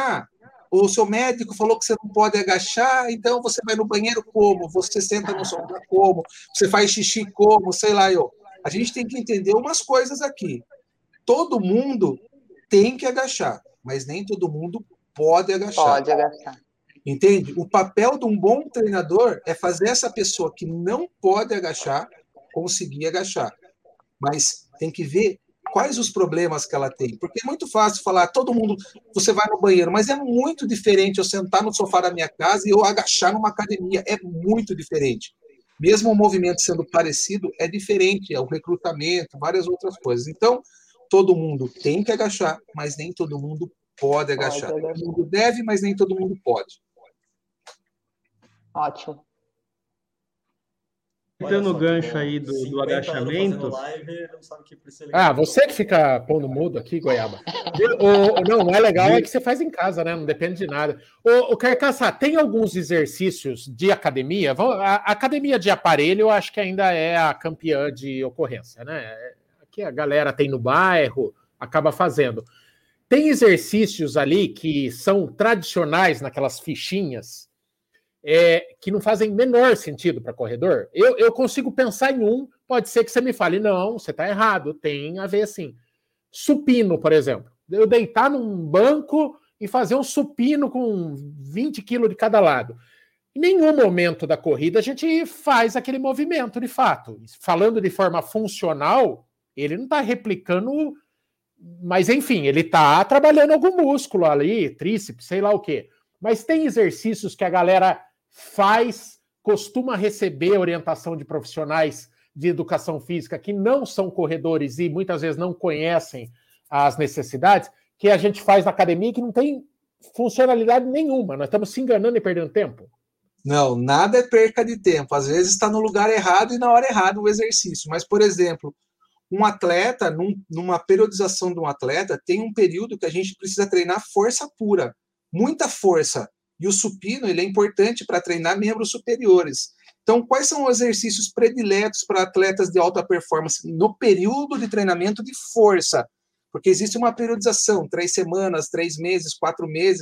o seu médico falou que você não pode agachar, então você vai no banheiro como? Você senta no sofá como? Você faz xixi como? Sei lá, A gente tem que entender umas coisas aqui. Todo mundo tem que agachar, mas nem todo mundo pode agachar. Pode agachar. Entende? O papel de um bom treinador é fazer essa pessoa que não pode agachar, conseguir agachar. Mas tem que ver quais os problemas que ela tem. Porque é muito fácil falar, todo mundo, você vai no banheiro, mas é muito diferente eu sentar no sofá da minha casa e eu agachar numa academia. É muito diferente. Mesmo o movimento sendo parecido, é diferente, é o recrutamento, várias outras coisas. Então, todo mundo tem que agachar, mas nem todo mundo pode agachar. Todo mundo deve, mas nem todo mundo pode. Ótimo. Tendo o gancho aí do agachamento. Você que fica pondo mudo aqui, Goiaba. Não é legal, é que você faz em casa, né? Não depende de nada. O Carcaça, tem alguns exercícios de academia. A academia de aparelho, eu acho que ainda é a campeã de ocorrência, né? Que a galera tem no bairro, acaba fazendo. Tem exercícios ali que são tradicionais naquelas fichinhas, que não fazem menor sentido para corredor. Eu consigo pensar em um, pode ser que você me fale, não, você está errado, tem a ver assim. Supino, por exemplo. Eu deitar num banco e fazer um supino com 20 quilos de cada lado. Em nenhum momento da corrida a gente faz aquele movimento, de fato. Falando de forma funcional, ele não está replicando, mas enfim, ele está trabalhando algum músculo ali, tríceps, sei lá o quê. Mas tem exercícios que a galera costuma receber orientação de profissionais de educação física que não são corredores e muitas vezes não conhecem as necessidades, que a gente faz na academia que não tem funcionalidade nenhuma. Nós estamos se enganando e perdendo tempo. Não, nada é perca de tempo. Às vezes está no lugar errado e na hora errada o exercício. Mas, por exemplo, um atleta, numa periodização de um atleta, tem um período que a gente precisa treinar força pura, muita força. E o supino ele é importante para treinar membros superiores. Então, quais são os exercícios prediletos para atletas de alta performance no período de treinamento de força? Porque existe uma periodização, 3 semanas, 3 meses, 4 meses,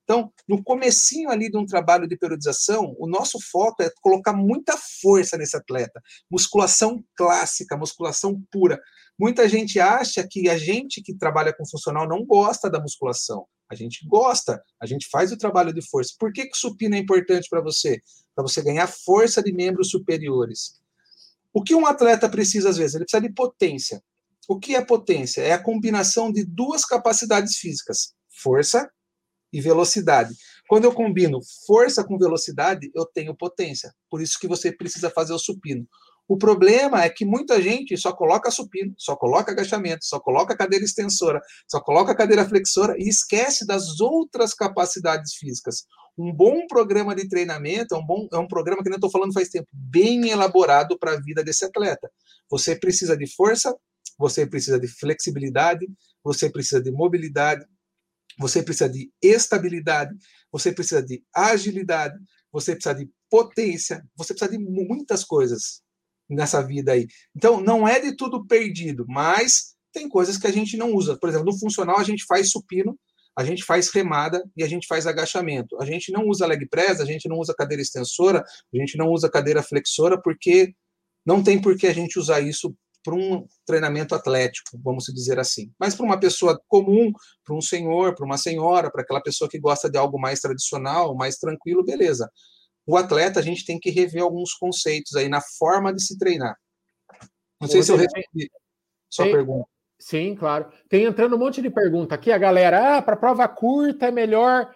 Então, no comecinho ali de um trabalho de periodização, o nosso foco é colocar muita força nesse atleta. Musculação clássica, musculação pura. Muita gente acha que a gente que trabalha com funcional não gosta da musculação. A gente gosta, a gente faz o trabalho de força. Por que o supino é importante para você? Para você ganhar força de membros superiores. O que um atleta precisa, às vezes? Ele precisa de potência. O que é potência? É a combinação de duas capacidades físicas, força e velocidade. Quando eu combino força com velocidade, eu tenho potência. Por isso que você precisa fazer o supino. O problema é que muita gente só coloca supino, só coloca agachamento, só coloca cadeira extensora, só coloca cadeira flexora e esquece das outras capacidades físicas. Um bom programa de treinamento é um programa que eu estou falando faz tempo, bem elaborado para a vida desse atleta. Você precisa de força, você precisa de flexibilidade, você precisa de mobilidade, você precisa de estabilidade, você precisa de agilidade, você precisa de potência, você precisa de muitas coisas nessa vida aí. Então, não é de tudo perdido, mas tem coisas que a gente não usa. Por exemplo, no funcional a gente faz supino, a gente faz remada e a gente faz agachamento. A gente não usa leg press, a gente não usa cadeira extensora, a gente não usa cadeira flexora, porque não tem por que a gente usar isso para um treinamento atlético, vamos dizer assim. Mas para uma pessoa comum, para um senhor, para uma senhora, para aquela pessoa que gosta de algo mais tradicional, mais tranquilo, beleza. O atleta, a gente tem que rever alguns conceitos aí na forma de se treinar. Não sei se eu respondi sua pergunta. Sim, claro. Tem entrando um monte de pergunta aqui, a galera, para prova curta é melhor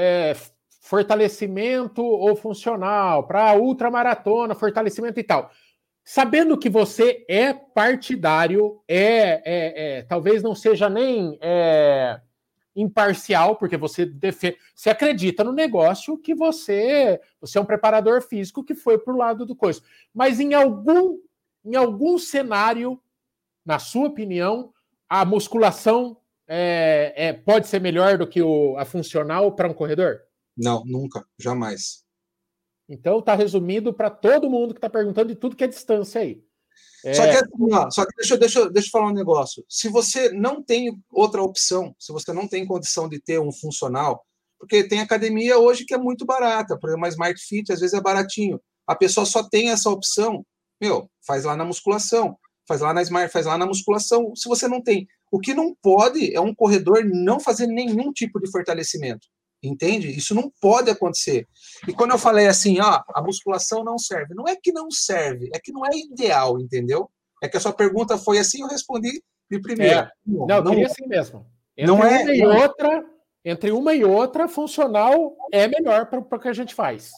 fortalecimento ou funcional, para ultramaratona, fortalecimento e tal. Sabendo que você é partidário, talvez não seja nem imparcial, porque você acredita no negócio que você é um preparador físico que foi para o lado do coisa. Mas em algum cenário, na sua opinião, a musculação pode ser melhor do que a funcional para um corredor? Não, nunca, jamais. Então está resumido para todo mundo que está perguntando de tudo que é distância aí. Só que deixa eu falar um negócio. Se você não tem outra opção, se você não tem condição de ter um funcional, porque tem academia hoje que é muito barata, por exemplo, a Smart Fit às vezes é baratinho. A pessoa só tem essa opção, faz lá na musculação, faz lá na Smart, faz lá na musculação. Se você não tem, o que não pode é um corredor não fazer nenhum tipo de fortalecimento. Entende? Isso não pode acontecer. E quando eu falei assim, a musculação não serve, não é que não serve, é que não é ideal, entendeu? É que a sua pergunta foi assim, eu respondi de primeira. Não, queria assim mesmo. Entre uma e outra, funcional é melhor para o que a gente faz.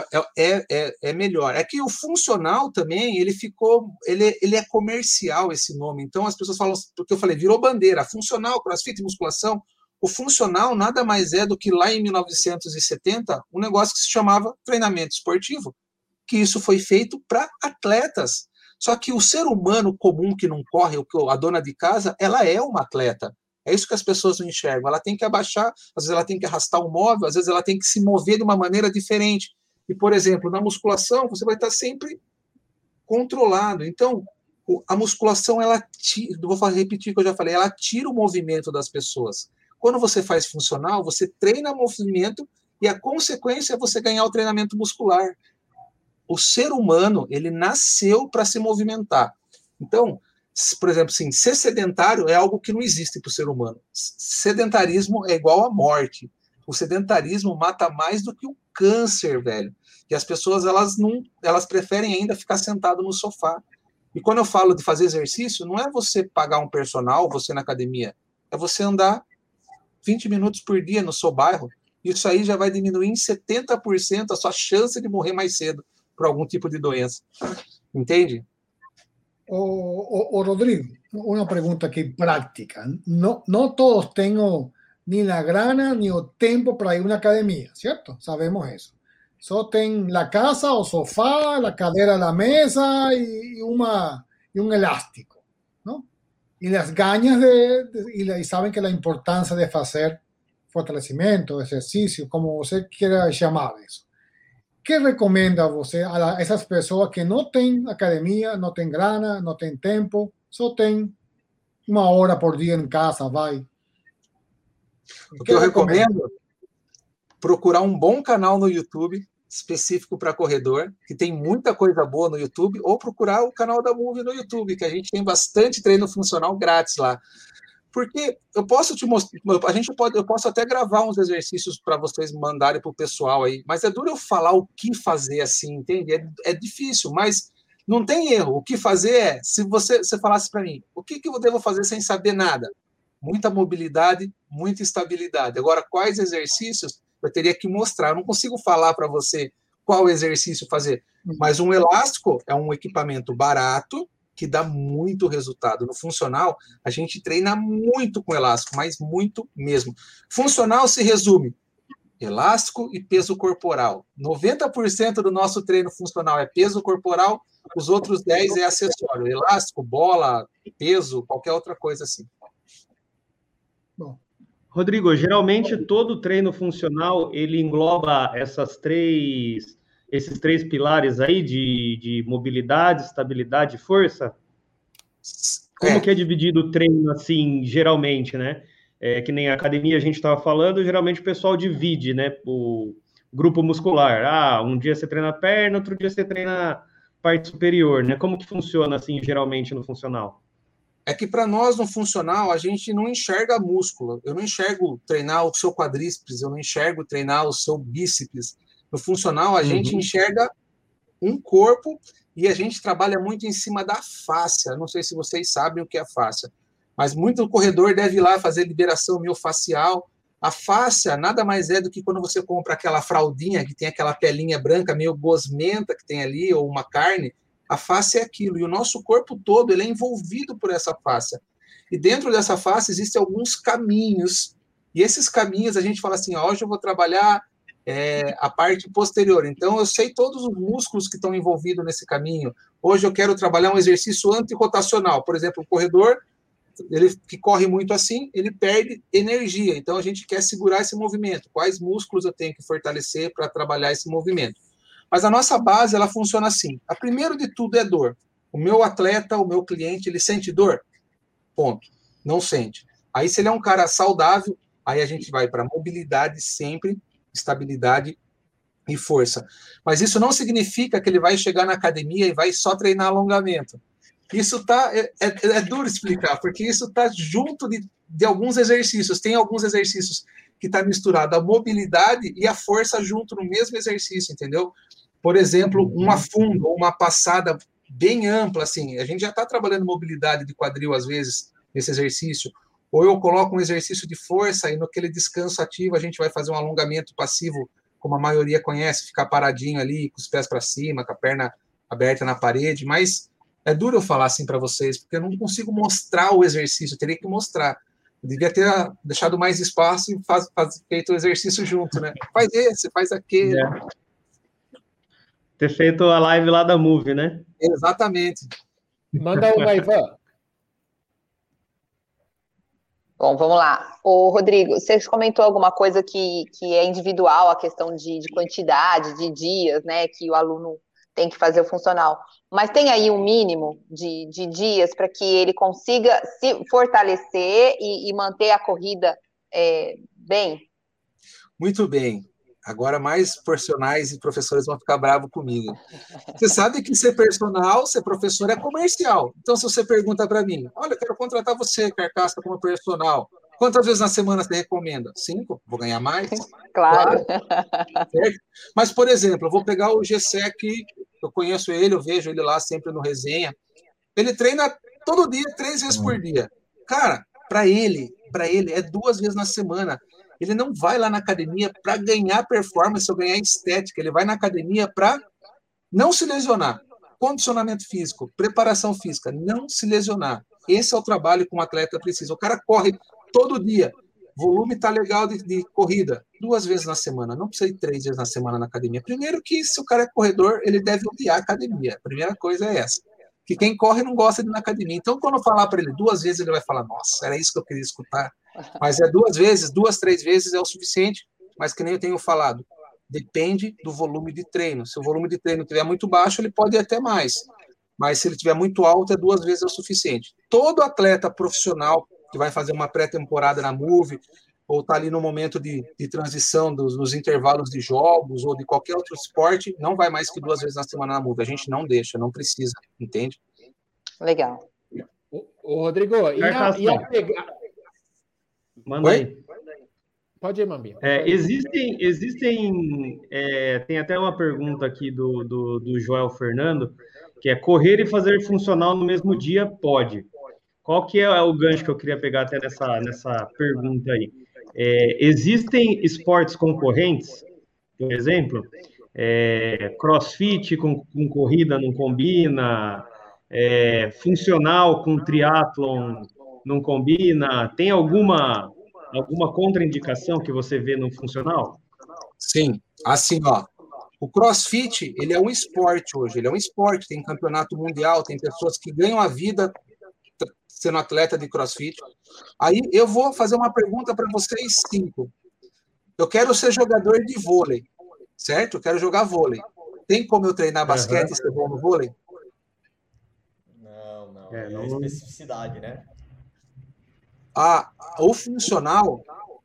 É melhor. É que o funcional também, ele é comercial, esse nome. Então as pessoas falam, porque eu falei, virou bandeira, funcional, crossfit, musculação. O funcional nada mais é do que lá em 1970, um negócio que se chamava treinamento esportivo, que isso foi feito para atletas. Só que o ser humano comum que não corre, a dona de casa, ela é uma atleta. É isso que as pessoas não enxergam. Ela tem que abaixar, às vezes ela tem que arrastar um móvel, às vezes ela tem que se mover de uma maneira diferente. E, por exemplo, na musculação, você vai estar sempre controlado. Então, a musculação, repetir o que eu já falei, ela tira o movimento das pessoas. Quando você faz funcional, você treina movimento e a consequência é você ganhar o treinamento muscular. O ser humano, ele nasceu para se movimentar. Então, por exemplo, assim, ser sedentário é algo que não existe para o ser humano. Sedentarismo é igual à morte. O sedentarismo mata mais do que o câncer, velho. E as pessoas, elas preferem ainda ficar sentado no sofá. E quando eu falo de fazer exercício, não é você pagar um personal, você na academia, é você andar 20 minutos por dia no seu bairro. Isso aí já vai diminuir em 70% a sua chance de morrer mais cedo por algum tipo de doença. Entende? Rodrigo, una pregunta aquí práctica. No todos tengo ni la gana ni el tiempo para ir a una academia, ¿cierto? Sabemos eso. Solo ten la casa o sofá, la cadera de la mesa y un elástico, ¿no? Y las ganas y saben que la importancia de hacer fortalecimiento, ejercicio, como usted quiera llamar eso. ¿Qué recomienda usted a esas personas que no tienen academia, no tienen grana, no tienen tiempo, solo tienen una hora por día en casa, vai? O que eu recomendo? procurar um bom canal no YouTube específico para corredor, que tem muita coisa boa no YouTube, ou procurar o canal da Move no YouTube, que a gente tem bastante treino funcional grátis lá. Porque eu posso te mostrar, eu posso até gravar uns exercícios para vocês mandarem para o pessoal aí, mas é duro eu falar o que fazer assim, entende? É difícil, mas não tem erro. O que fazer é, se você falasse para mim, o que eu devo fazer sem saber nada? Muita mobilidade, muita estabilidade. Agora, quais exercícios eu teria que mostrar? Eu não consigo falar para você qual exercício fazer, mas um elástico é um equipamento barato, que dá muito resultado. No funcional, a gente treina muito com elástico, mas muito mesmo. Funcional se resume elástico e peso corporal. 90% do nosso treino funcional é peso corporal, os outros 10% é acessório. Elástico, bola, peso, qualquer outra coisa assim. Bom. Rodrigo, geralmente todo treino funcional, ele engloba esses três pilares aí de mobilidade, estabilidade e força? Como que é dividido o treino, assim, geralmente, né? Que nem a academia a gente estava falando, geralmente o pessoal divide, né? O grupo muscular. Um dia você treina a perna, outro dia você treina a parte superior, né? Como que funciona, assim, geralmente no funcional? É que para nós, no funcional, a gente não enxerga músculo. Eu não enxergo treinar o seu quadríceps, eu não enxergo treinar o seu bíceps. No funcional, a gente enxerga um corpo e a gente trabalha muito em cima da fáscia. Não sei se vocês sabem o que é fáscia, mas muito corredor deve ir lá fazer liberação miofascial. A fáscia nada mais é do que quando você compra aquela fraldinha que tem aquela pelinha branca meio gosmenta que tem ali, ou uma carne. A fáscia é aquilo. E o nosso corpo todo ele é envolvido por essa fáscia. E dentro dessa fáscia existem alguns caminhos. E esses caminhos a gente fala assim, hoje eu vou trabalhar a parte posterior. Então, eu sei todos os músculos que estão envolvidos nesse caminho. Hoje eu quero trabalhar um exercício antirrotacional. Por exemplo, o corredor, ele que corre muito assim, ele perde energia. Então, a gente quer segurar esse movimento. Quais músculos eu tenho que fortalecer para trabalhar esse movimento? Mas a nossa base, ela funciona assim. A primeiro de tudo é dor. O meu atleta, o meu cliente, ele sente dor? Ponto. Não sente. Aí, se ele é um cara saudável, aí a gente vai para mobilidade sempre, estabilidade e força. Mas isso não significa que ele vai chegar na academia e vai só treinar alongamento. Isso é duro explicar, porque isso está junto de alguns exercícios. Tem alguns exercícios que está misturado a mobilidade e a força junto no mesmo exercício, entendeu? Por exemplo, um afundo ou uma passada bem ampla, assim. A gente já está trabalhando mobilidade de quadril, às vezes, nesse exercício. Ou eu coloco um exercício de força e naquele descanso ativo a gente vai fazer um alongamento passivo, como a maioria conhece, ficar paradinho ali, com os pés para cima, com a perna aberta na parede, mas é duro eu falar assim para vocês, porque eu não consigo mostrar o exercício, eu teria que mostrar. Eu devia ter deixado mais espaço e feito o exercício junto, né? Faz esse, faz aquele. Ter feito a live lá da Move, né? Exatamente. Manda uma, Ivan. Bom, vamos lá. Ô, Rodrigo, você comentou alguma coisa que é individual, a questão de quantidade, de dias, né, que o aluno tem que fazer o funcional. Mas tem aí um mínimo de dias para que ele consiga se fortalecer e manter a corrida bem? Muito bem. Agora mais personagens e professores vão ficar bravos comigo. Você sabe que ser professor é comercial. Então, se você pergunta para mim, olha, eu quero contratar você, Carcaça, como personal. Quantas vezes na semana você recomenda? 5? Vou ganhar mais? Claro. Certo? Mas, por exemplo, eu vou pegar o GSEC, eu conheço ele, eu vejo ele lá sempre no resenha. Ele treina todo dia, 3 vezes por dia. Cara, para ele é 2 vezes na semana. Ele não vai lá na academia para ganhar performance ou ganhar estética. Ele vai na academia para não se lesionar. Condicionamento físico, preparação física, não se lesionar. Esse é o trabalho que um atleta precisa. O cara corre todo dia. Volume está legal de corrida. 2 vezes na semana. Não precisa ir 3 vezes na semana na academia. Primeiro que, se o cara é corredor, ele deve odiar a academia. A primeira coisa é essa. Que quem corre não gosta de ir na academia. Então, quando eu falar para ele 2 vezes, ele vai falar, nossa, era isso que eu queria escutar. Mas 2 vezes, 2, 3 vezes é o suficiente. Mas que nem eu tenho falado, depende do volume de treino. Se o volume de treino estiver muito baixo, ele pode ir até mais. Mas se ele estiver muito alto, 2 vezes é o suficiente. Todo atleta profissional que vai fazer uma pré-temporada na Move, ou está ali no momento de transição nos intervalos de jogos ou de qualquer outro esporte, não vai mais que 2 vezes na semana na Move. A gente não deixa, não precisa, entende? Legal. Ô, Rodrigo, e a pegar... Manda aí. Pode ir, Mambinha. Tem até uma pergunta aqui do Joel Fernando, que é correr e fazer funcional no mesmo dia pode. Qual que é o gancho que eu queria pegar até nessa pergunta aí? Existem esportes concorrentes, por exemplo, CrossFit com corrida não combina, funcional com triatlon não combina, tem alguma contraindicação que você vê no funcional? Sim, assim, ó, o CrossFit, ele é um esporte hoje, ele é um esporte, tem campeonato mundial, tem pessoas que ganham a vida sendo atleta de CrossFit. Aí eu vou fazer uma pergunta para vocês 5. Eu quero ser jogador de vôlei, certo? Eu quero jogar vôlei. Tem como eu treinar basquete e ser bom no vôlei? Não. É especificidade, né? O funcional,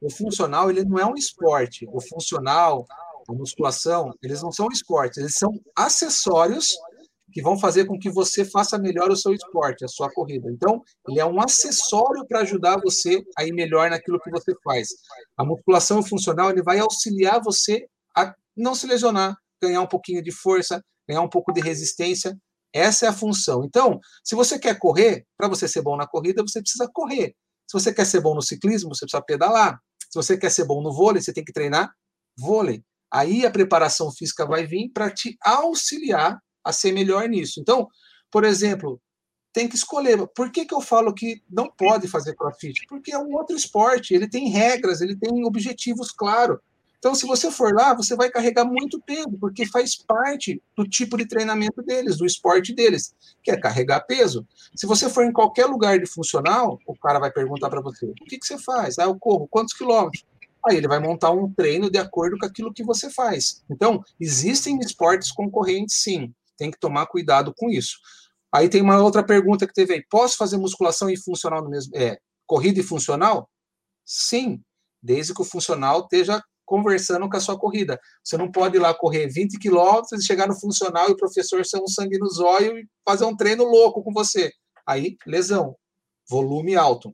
ele não é um esporte. O funcional, a musculação, eles não são esportes, eles são acessórios que vão fazer com que você faça melhor o seu esporte, a sua corrida. Então, ele é um acessório para ajudar você a ir melhor naquilo que você faz. A musculação funcional, ele vai auxiliar você a não se lesionar, ganhar um pouquinho de força, ganhar um pouco de resistência. Essa é a função. Então, se você quer correr, para você ser bom na corrida, você precisa correr. Se você quer ser bom no ciclismo, você precisa pedalar. Se você quer ser bom no vôlei, você tem que treinar vôlei. Aí a preparação física vai vir para te auxiliar a ser melhor nisso. Então, por exemplo, tem que escolher. Por que eu falo que não pode fazer CrossFit? Porque é um outro esporte, ele tem regras, ele tem objetivos claros. Então, se você for lá, você vai carregar muito peso, porque faz parte do tipo de treinamento deles, do esporte deles, que é carregar peso. Se você for em qualquer lugar de funcional, o cara vai perguntar para você, o que você faz? Eu corro, quantos quilômetros? Aí ele vai montar um treino de acordo com aquilo que você faz. Então, existem esportes concorrentes, sim. Tem que tomar cuidado com isso. Aí tem uma outra pergunta que teve aí. Posso fazer musculação e funcional no mesmo... corrida e funcional? Sim, desde que o funcional esteja conversando com a sua corrida. Você não pode ir lá correr 20 quilômetros e chegar no funcional e o professor ser um sangue nos olhos e fazer um treino louco com você. Aí, lesão. Volume alto.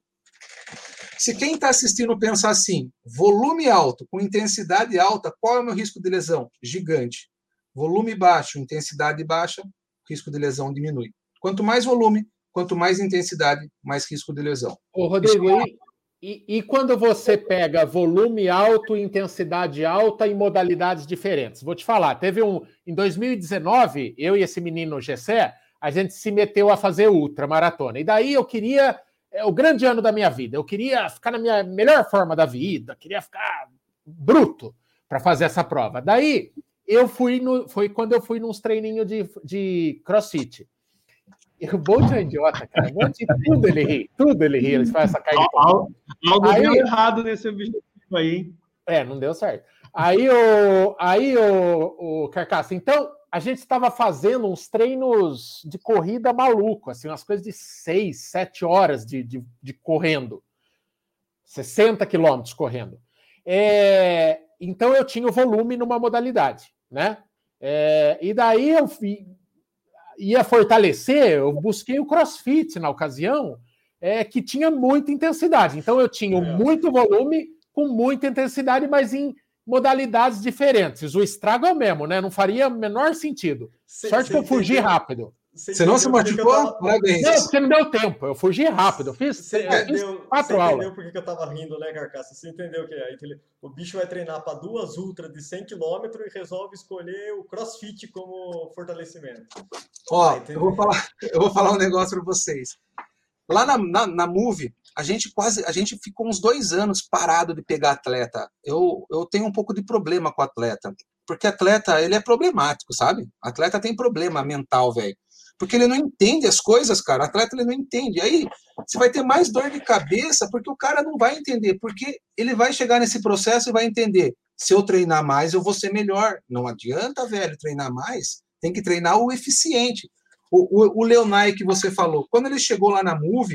Se quem está assistindo pensar assim, volume alto, com intensidade alta, qual é o meu risco de lesão? Gigante. Volume baixo, intensidade baixa, risco de lesão diminui. Quanto mais volume, quanto mais intensidade, mais risco de lesão. Ô, Rodrigo, e quando você pega volume alto, intensidade alta e modalidades diferentes? Vou te falar, em 2019, eu e esse menino Gessé, a gente se meteu a fazer ultramaratona. E daí eu queria, o grande ano da minha vida, eu queria ficar na minha melhor forma da vida, queria ficar bruto para fazer essa prova. Daí foi quando eu fui nos treininhos de CrossFit. O Bolt é um idiota, cara. Tudo ele ri, eles fazem essa cara de pau. Algo deu errado nesse objetivo aí, hein? Não deu certo. Aí o Carcaça, então, a gente estava fazendo uns treinos de corrida maluco, assim, umas coisas de 6, 7 horas de correndo. 60 quilômetros correndo. Então, eu tinha o volume numa modalidade, né? E daí eu ia fortalecer, eu busquei o CrossFit na ocasião, que tinha muita intensidade. Então, eu tinha muito volume com muita intensidade, mas em modalidades diferentes. O estrago é o mesmo, né? Não faria o menor sentido. Sorte que eu fugi rápido. Você não se machucou? Parabéns. Não, porque não deu tempo. Eu fugi rápido. Eu fiz 4 aulas. Você entendeu por que eu tava rindo, né, Carcaça? Você entendeu que o bicho vai treinar para 2 ultras de 100 km e resolve escolher o CrossFit como fortalecimento. Ó, eu vou falar um negócio para vocês. Lá na Move, a gente ficou uns 2 anos parado de pegar atleta. Eu tenho um pouco de problema com atleta. Porque atleta, ele é problemático, sabe? Atleta tem problema mental, velho. Porque ele não entende as coisas, cara. O atleta, ele não entende. Aí, você vai ter mais dor de cabeça, porque o cara não vai entender. Porque ele vai chegar nesse processo e vai entender. Se eu treinar mais, eu vou ser melhor. Não adianta, velho, treinar mais. Tem que treinar o eficiente. O Leonai que você falou, quando ele chegou lá na Move,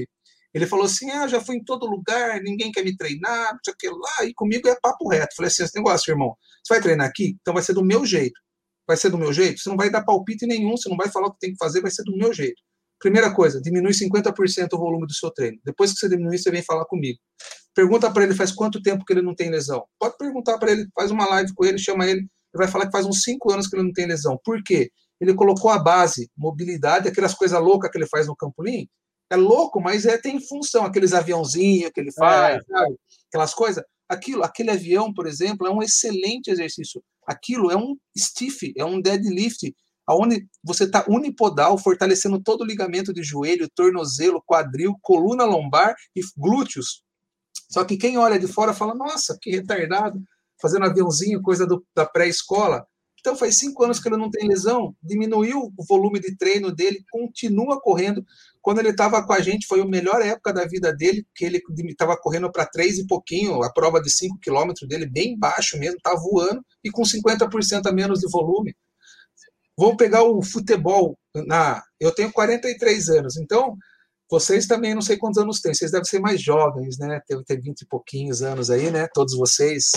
Ele falou assim, já fui em todo lugar, ninguém quer me treinar, não sei o que lá, e comigo é papo reto. Falei assim, esse negócio, irmão, você vai treinar aqui? Então vai ser do meu jeito. Vai ser do meu jeito? Você não vai dar palpite nenhum, você não vai falar o que tem que fazer, vai ser do meu jeito. Primeira coisa, diminui 50% o volume do seu treino. Depois que você diminuir, você vem falar comigo. Pergunta para ele faz quanto tempo que ele não tem lesão. Pode perguntar para ele, faz uma live com ele, chama ele, ele vai falar que faz uns 5 anos que ele não tem lesão. Por quê? Ele colocou a base, mobilidade, aquelas coisas loucas que ele faz no campolim. É louco, mas tem função, aqueles aviãozinhos que ele faz, sabe? Aquelas coisas. Aquele avião, por exemplo, é um excelente exercício. Aquilo é um stiff, é um deadlift, onde você está unipodal, fortalecendo todo o ligamento de joelho, tornozelo, quadril, coluna lombar e glúteos. Só que quem olha de fora fala, nossa, que retardado, fazendo aviãozinho, coisa da pré-escola. Então, faz 5 anos que ele não tem lesão, diminuiu o volume de treino dele, continua correndo. Quando ele estava com a gente, foi a melhor época da vida dele, que ele estava correndo para 3 e pouquinho, a prova de 5 quilômetros dele, bem baixo mesmo, estava voando, e com 50% a menos de volume. Vamos pegar o futebol. Eu tenho 43 anos, então, vocês também, não sei quantos anos têm, vocês devem ser mais jovens, né? Ter 20 e pouquinhos anos aí, né? Todos vocês.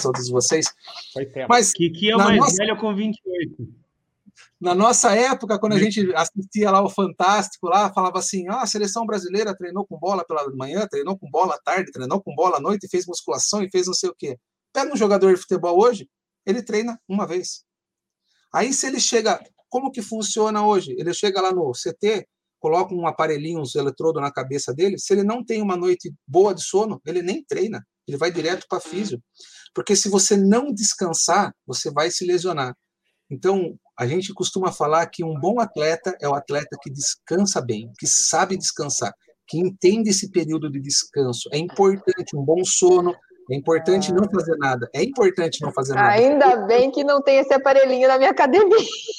Mas que é o mais velho com 28. Na nossa época, quando a gente assistia lá o Fantástico, lá falava assim, a seleção brasileira treinou com bola pela manhã, treinou com bola à tarde, treinou com bola à noite, fez musculação e fez não sei o quê. Pega um jogador de futebol hoje, ele treina uma vez. Aí se ele chega, como que funciona hoje? Ele chega lá no CT, coloca um aparelhinho, uns eletrodos na cabeça dele, se ele não tem uma noite boa de sono, ele nem treina, ele vai direto para físio. Porque se você não descansar, você vai se lesionar. Então, a gente costuma falar que um bom atleta é o atleta que descansa bem, que sabe descansar, que entende esse período de descanso. É importante um bom sono, é importante não fazer nada. É importante não fazer nada. Ainda bem que não tem esse aparelhinho na minha academia.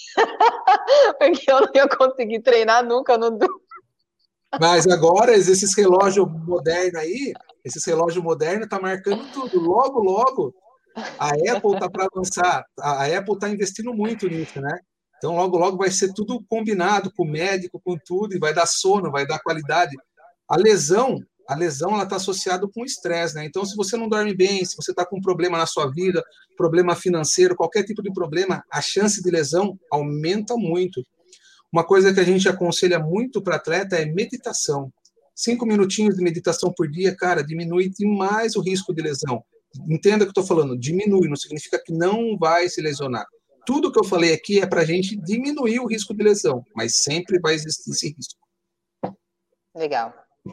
Porque eu não ia conseguir treinar nunca no durmo. Mas agora, esses relógios modernos aí, esses relógios modernos tá marcando tudo. Logo, logo, a Apple tá para lançar. A Apple tá investindo muito nisso, né? Então, logo, logo vai ser tudo combinado com o médico, com tudo, e vai dar sono, vai dar qualidade. A lesão ela está associada com o estresse, né? Então, se você não dorme bem, se você está com um problema na sua vida, problema financeiro, qualquer tipo de problema, a chance de lesão aumenta muito. Uma coisa que a gente aconselha muito para atleta é meditação. 5 minutinhos de meditação por dia, cara, diminui demais o risco de lesão. Entenda o que eu estou falando, diminui, não significa que não vai se lesionar. Tudo que eu falei aqui é para a gente diminuir o risco de lesão, mas sempre vai existir esse risco. Legal.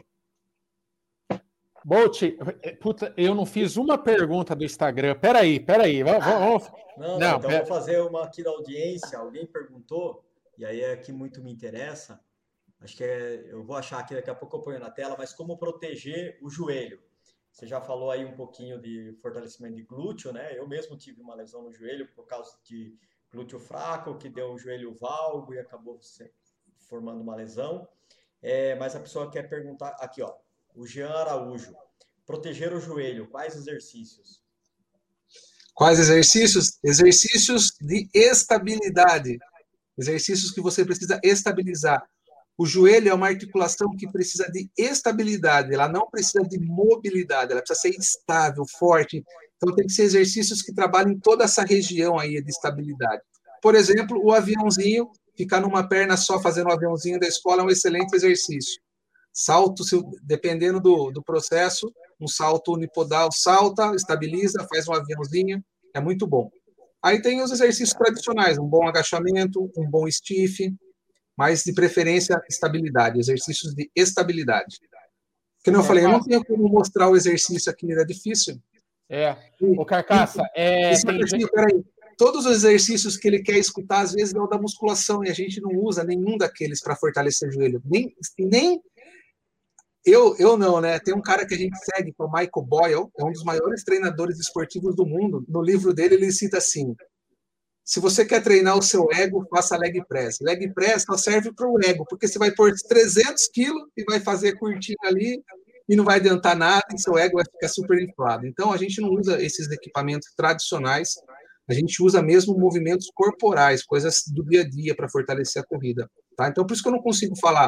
Bolt, puta, eu não fiz uma pergunta do Instagram. Peraí. Vamos. Não, então vou fazer uma aqui da audiência. Alguém perguntou, e aí é que muito me interessa. Acho que eu vou achar aqui, daqui a pouco eu ponho na tela, mas como proteger o joelho? Você já falou aí um pouquinho de fortalecimento de glúteo, né? Eu mesmo tive uma lesão no joelho por causa de glúteo fraco, que deu um joelho valgo e acabou formando uma lesão. Mas a pessoa quer perguntar aqui, ó. O Jean Araújo. Proteger o joelho, quais exercícios? Quais exercícios? Exercícios de estabilidade. Exercícios que você precisa estabilizar. O joelho é uma articulação que precisa de estabilidade, ela não precisa de mobilidade, ela precisa ser estável, forte. Então, tem que ser exercícios que trabalhem toda essa região aí de estabilidade. Por exemplo, o aviãozinho, ficar numa perna só fazendo o aviãozinho da escola é um excelente exercício. Salto, dependendo do processo, um salto unipodal, salta, estabiliza, faz um aviãozinho, é muito bom. Aí tem os exercícios tradicionais, um bom agachamento, um bom stiff, mas de preferência estabilidade, exercícios de estabilidade. Como eu falei, eu não tenho como mostrar o exercício aqui, é difícil. O Carcaça, peraí. Todos os exercícios que ele quer escutar, às vezes, é o da musculação, e a gente não usa nenhum daqueles para fortalecer o joelho. Nem eu não, né? Tem um cara que a gente segue, que é o Michael Boyle, é um dos maiores treinadores esportivos do mundo. No livro dele, ele cita assim: se você quer treinar o seu ego, faça leg press. Leg press só serve para o ego, porque você vai pôr 300 quilos e vai fazer curtinho ali e não vai adiantar nada e seu ego vai ficar super inflado. Então, a gente não usa esses equipamentos tradicionais, a gente usa mesmo movimentos corporais, coisas do dia a dia para fortalecer a corrida. Tá? Então, por isso que eu não consigo falar,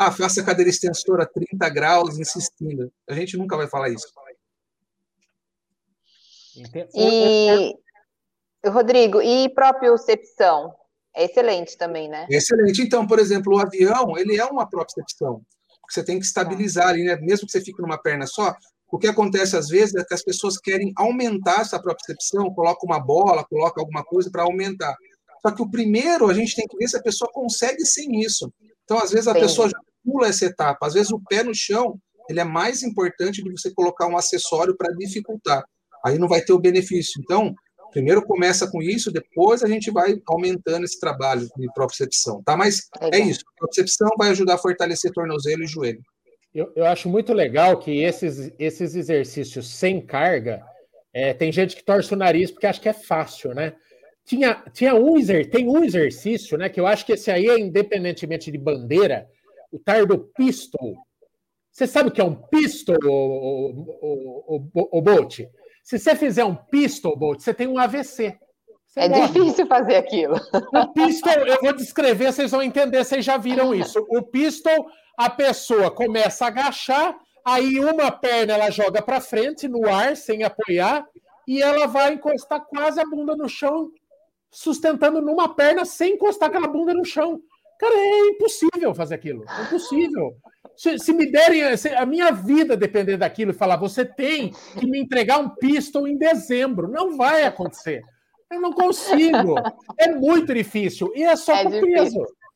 faça a cadeira extensora a 30 graus, insistindo. A gente nunca vai falar isso. E, Rodrigo, e propriocepção? É excelente também, né? É excelente. Então, por exemplo, o avião, ele é uma propriocepção. Você tem que estabilizar ali, né? Mesmo que você fique numa perna só. O que acontece às vezes é que as pessoas querem aumentar essa propriocepção, coloca uma bola, coloca alguma coisa para aumentar. Só que o primeiro, a gente tem que ver se a pessoa consegue sem isso. Então, às vezes, a pessoa já pula essa etapa. Às vezes, o pé no chão, ele é mais importante do que você colocar um acessório para dificultar. Aí não vai ter o benefício. Então, primeiro começa com isso, depois a gente vai aumentando esse trabalho de propriocepção, tá? Mas é isso. A propriocepção vai ajudar a fortalecer tornozelo e joelho. Eu acho muito legal que esses exercícios sem carga, tem gente que torce o nariz porque acha que é fácil, né? Tem um exercício, né, que eu acho que esse aí é independentemente de bandeira, o tal do pistol. Você sabe o que é um pistol, o Bolt? Se você fizer um pistol, Bolt, você tem um AVC. É difícil fazer aquilo. O pistol, eu vou descrever, vocês vão entender, vocês já viram isso. O pistol, a pessoa começa a agachar, aí uma perna ela joga para frente, no ar, sem apoiar, e ela vai encostar quase a bunda no chão, sustentando numa perna sem encostar aquela bunda no chão. Cara, é impossível fazer aquilo. É impossível. Se me derem a minha vida depender daquilo e falar, você tem que me entregar um pistol em dezembro. Não vai acontecer. Eu não consigo. É muito difícil. E é só com peso.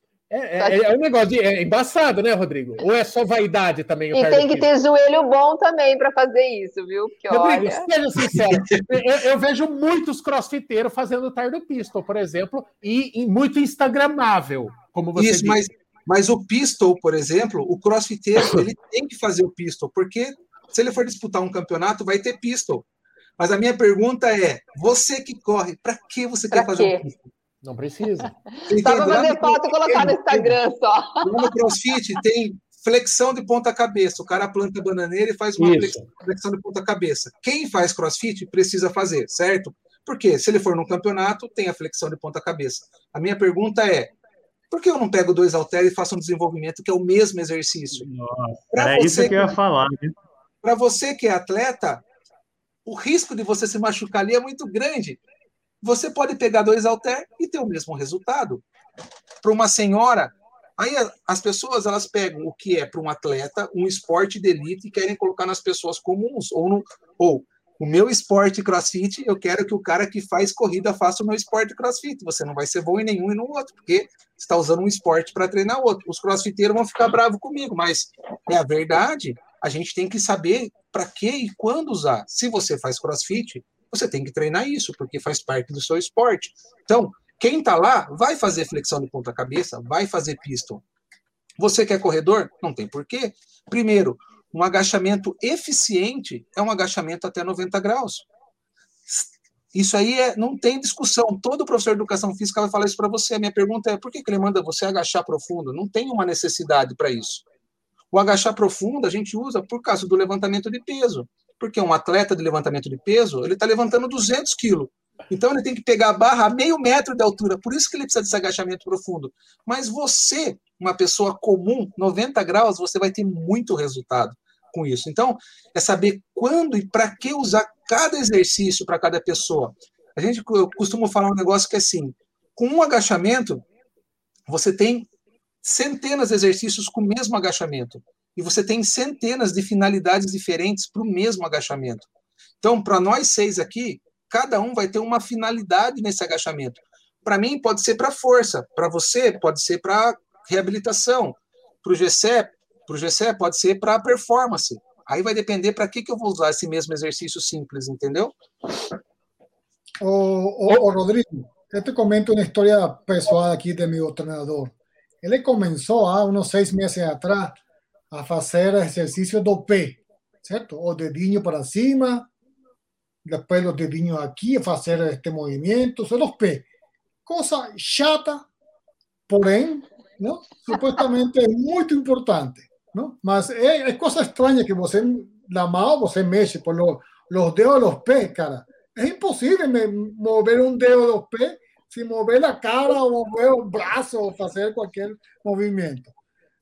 É um negócio é embaçado, né, Rodrigo? Ou é só vaidade também? E tem que ter joelho bom também para fazer isso, viu? Porque, Rodrigo, seja sincero, eu vejo muitos crossfiteiros fazendo tardo pistol, por exemplo, e muito instagramável, como você disse. Mas o pistol, por exemplo, o crossfiteiro, ele tem que fazer o pistol, porque se ele for disputar um campeonato, vai ter pistol. Mas a minha pergunta é, você que corre, para que você quer fazer um pistol? Não precisa. Só para fazer foto e colocar no Instagram só. Lá no CrossFit tem flexão de ponta cabeça. O cara planta a bananeira e faz uma flexão de ponta cabeça. Quem faz CrossFit precisa fazer, certo? Porque se ele for no campeonato, tem a flexão de ponta cabeça. A minha pergunta é, por que eu não pego 2 halteres e faço um desenvolvimento que é o mesmo exercício? Nossa, isso que eu ia falar. Né? Para você que é atleta, o risco de você se machucar ali é muito grande. Você pode pegar 2 halteres e ter o mesmo resultado. Para uma senhora, aí as pessoas elas pegam o que é para um atleta, um esporte de elite, e querem colocar nas pessoas comuns. Ou o meu esporte CrossFit, eu quero que o cara que faz corrida faça o meu esporte CrossFit. Você não vai ser bom em nenhum e no outro, porque você está usando um esporte para treinar o outro. Os crossfiteiros vão ficar bravos comigo, mas é a verdade. A gente tem que saber para que e quando usar. Se você faz CrossFit, você tem que treinar isso, porque faz parte do seu esporte. Então, quem está lá vai fazer flexão de ponta cabeça, vai fazer pistol. Você que é corredor, não tem porquê. Primeiro, um agachamento eficiente é um agachamento até 90 graus. Isso aí não tem discussão. Todo professor de educação física vai falar isso para você. A minha pergunta é, por que ele manda você agachar profundo? Não tem uma necessidade para isso. O agachar profundo a gente usa por causa do levantamento de peso. Porque um atleta de levantamento de peso, ele está levantando 200 quilos. Então, ele tem que pegar a barra a meio metro de altura. Por isso que ele precisa desse agachamento profundo. Mas você, uma pessoa comum, 90 graus, você vai ter muito resultado com isso. Então, é saber quando e para que usar cada exercício para cada pessoa. Eu costumo falar um negócio que é assim, com um agachamento, você tem centenas de exercícios com o mesmo agachamento. E você tem centenas de finalidades diferentes para o mesmo agachamento. Então, para nós 6 aqui, cada um vai ter uma finalidade nesse agachamento. Para mim, pode ser para força. Para você, pode ser para reabilitação. Para o Gessé, pode ser para performance. Aí vai depender para que eu vou usar esse mesmo exercício simples, entendeu? Rodrigo, eu te comento uma história pessoal aqui de meu treinador. Ele começou há uns 6 meses atrás a fazer exercício do pé, certo? O dedinho para cima, depois os dedinhos aqui, fazer este movimento, só os pés. Coisa chata, porém, não? Supostamente é muito importante, não? Mas é coisa estranha que você, na mão, você mexe por los dedos dos pés, cara. É impossível mover um dedo dos pés sem mover a cara ou mover o braço ou fazer qualquer movimento.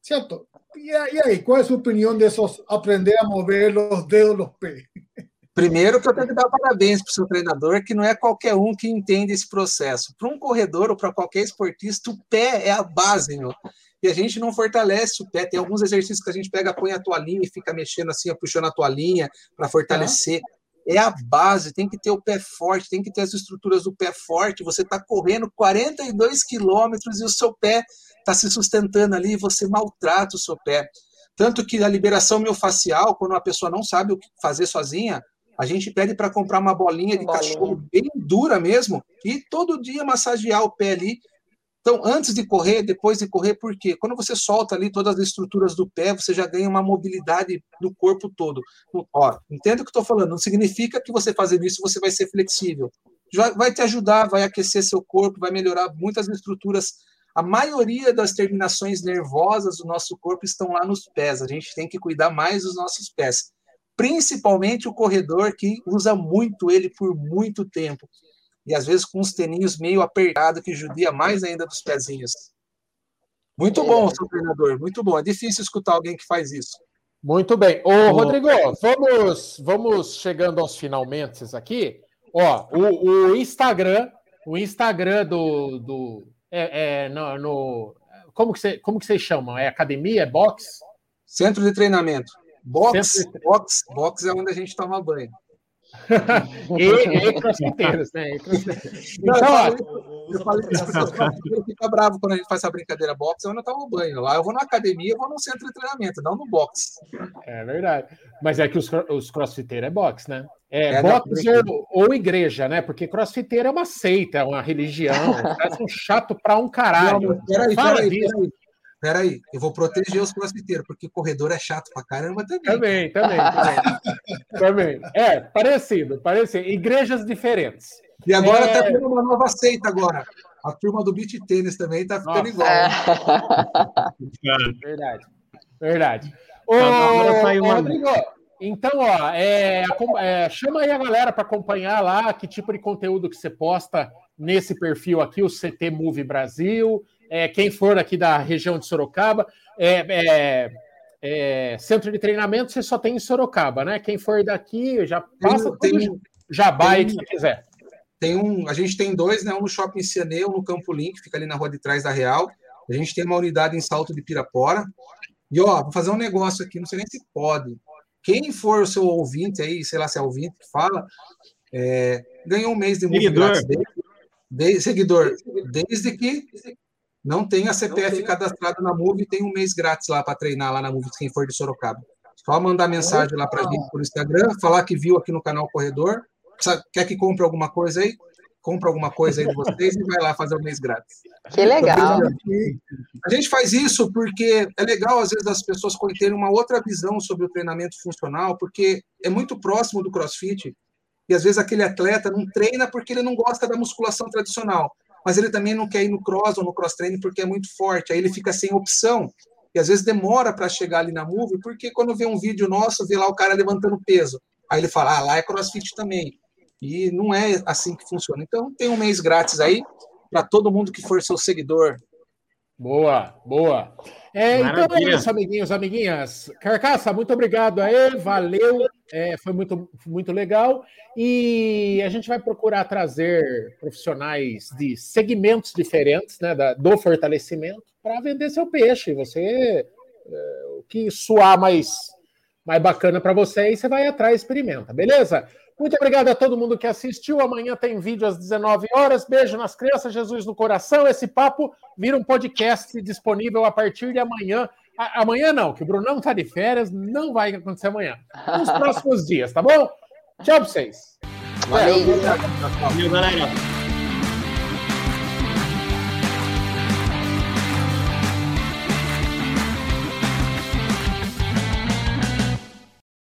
¿cierto? Y ahí, ¿cuál es su opinión de esos aprender a mover los dedos, los pés? Primeiro que eu tenho que dar parabéns para o seu treinador, que não é qualquer um que entende esse processo. Para um corredor ou para qualquer esportista, o pé é a base, meu. E a gente não fortalece o pé. Tem alguns exercícios que a gente pega, põe a toalhinha e fica mexendo assim, puxando a toalhinha para fortalecer. É a base, tem que ter o pé forte, tem que ter as estruturas do pé forte. Você está correndo 42 quilômetros e o seu pé está se sustentando ali e você maltrata o seu pé. Tanto que a liberação miofascial, quando a pessoa não sabe o que fazer sozinha, a gente pede para comprar uma bolinha de cachorro bem dura mesmo e todo dia massagear o pé ali. Então, antes de correr, depois de correr, por quê? Quando você solta ali todas as estruturas do pé, você já ganha uma mobilidade do corpo todo. Ó, entenda o que eu estou falando, não significa que você fazendo isso você vai ser flexível. Vai te ajudar, vai aquecer seu corpo, vai melhorar muitas estruturas. A maioria das terminações nervosas do nosso corpo estão lá nos pés. A gente tem que cuidar mais dos nossos pés. Principalmente o corredor que usa muito ele por muito tempo. E às vezes com os teninhos meio apertados, que judia mais ainda dos pezinhos. Muito bom, seu treinador, muito bom. É difícil escutar alguém que faz isso. Muito bem. Ô, Rodrigo, vamos chegando aos finalmente aqui. Ó, o Instagram do como que vocês chamam? É academia? É box? Centro de treinamento. Box é onde a gente toma banho. e crossfiteiros, né? Então, eu falei isso, eu fico bravo quando a gente faz essa brincadeira. Box é onde eu tomo banho. Lá eu vou na academia, eu vou no centro de treinamento, não no box. É verdade. Mas é que os crossfiteiros é box, né? Box ou igreja, né? Porque crossfiteiro é uma seita, é uma religião. Parece um chato pra um caralho. Peraí, eu vou proteger os crossfiteiros, porque corredor é chato pra caramba também. Também. É, parecido. Igrejas diferentes. E agora tá tendo uma nova seita agora. A turma do beach tênis também tá ficando igual. Verdade. Rodrigo, então, ó, chama aí a galera para acompanhar lá que tipo de conteúdo que você posta nesse perfil aqui, o CT Move Brasil. Quem for aqui da região de Sorocaba, centro de treinamento você só tem em Sorocaba, né? Quem for daqui já passa tudo jabá aí que você quiser. A gente tem dois, né? Um no Shopping Cianeu, no Campo Link, fica ali na rua de trás da Real. A gente tem uma unidade em Salto de Pirapora. E, ó, vou fazer um negócio aqui, não sei nem se pode. Quem for o seu ouvinte aí, sei lá se é ouvinte que fala, ganhou um mês de Move grátis. Seguidor, desde que não tem a CPF cadastrada na Move, tem um mês grátis lá para treinar lá na Move, quem for de Sorocaba. Só mandar mensagem lá para a gente por Instagram, falar que viu aqui no canal Corredor. Quer que compre alguma coisa aí? Compra alguma coisa aí de vocês e vai lá fazer o mês grátis. Que legal. A gente faz isso porque é legal, às vezes, as pessoas terem uma outra visão sobre o treinamento funcional, porque é muito próximo do CrossFit, e às vezes aquele atleta não treina porque ele não gosta da musculação tradicional, mas ele também não quer ir no cross ou no cross-training porque é muito forte, aí ele fica sem opção, e às vezes demora para chegar ali na Move, porque quando vê um vídeo nosso, vê lá o cara levantando peso, aí ele fala, lá é CrossFit também, e não é assim que funciona. Então tem um mês grátis aí, para todo mundo que for seu seguidor. Boa. Então é isso, amiguinhos, amiguinhas. Carcaça, muito obrigado aí, valeu, foi muito, muito legal. E a gente vai procurar trazer profissionais de segmentos diferentes, né, do fortalecimento, para vender seu peixe. Você, o que suar mais bacana para você, aí você vai atrás e experimenta, beleza? Muito obrigado a todo mundo que assistiu. Amanhã tem vídeo às 19 horas. Beijo nas crianças, Jesus no coração. Esse papo vira um podcast disponível a partir de amanhã. Amanhã não, que o Brunão está de férias, não vai acontecer amanhã. Nos próximos dias, tá bom? Tchau pra vocês. Valeu, galera.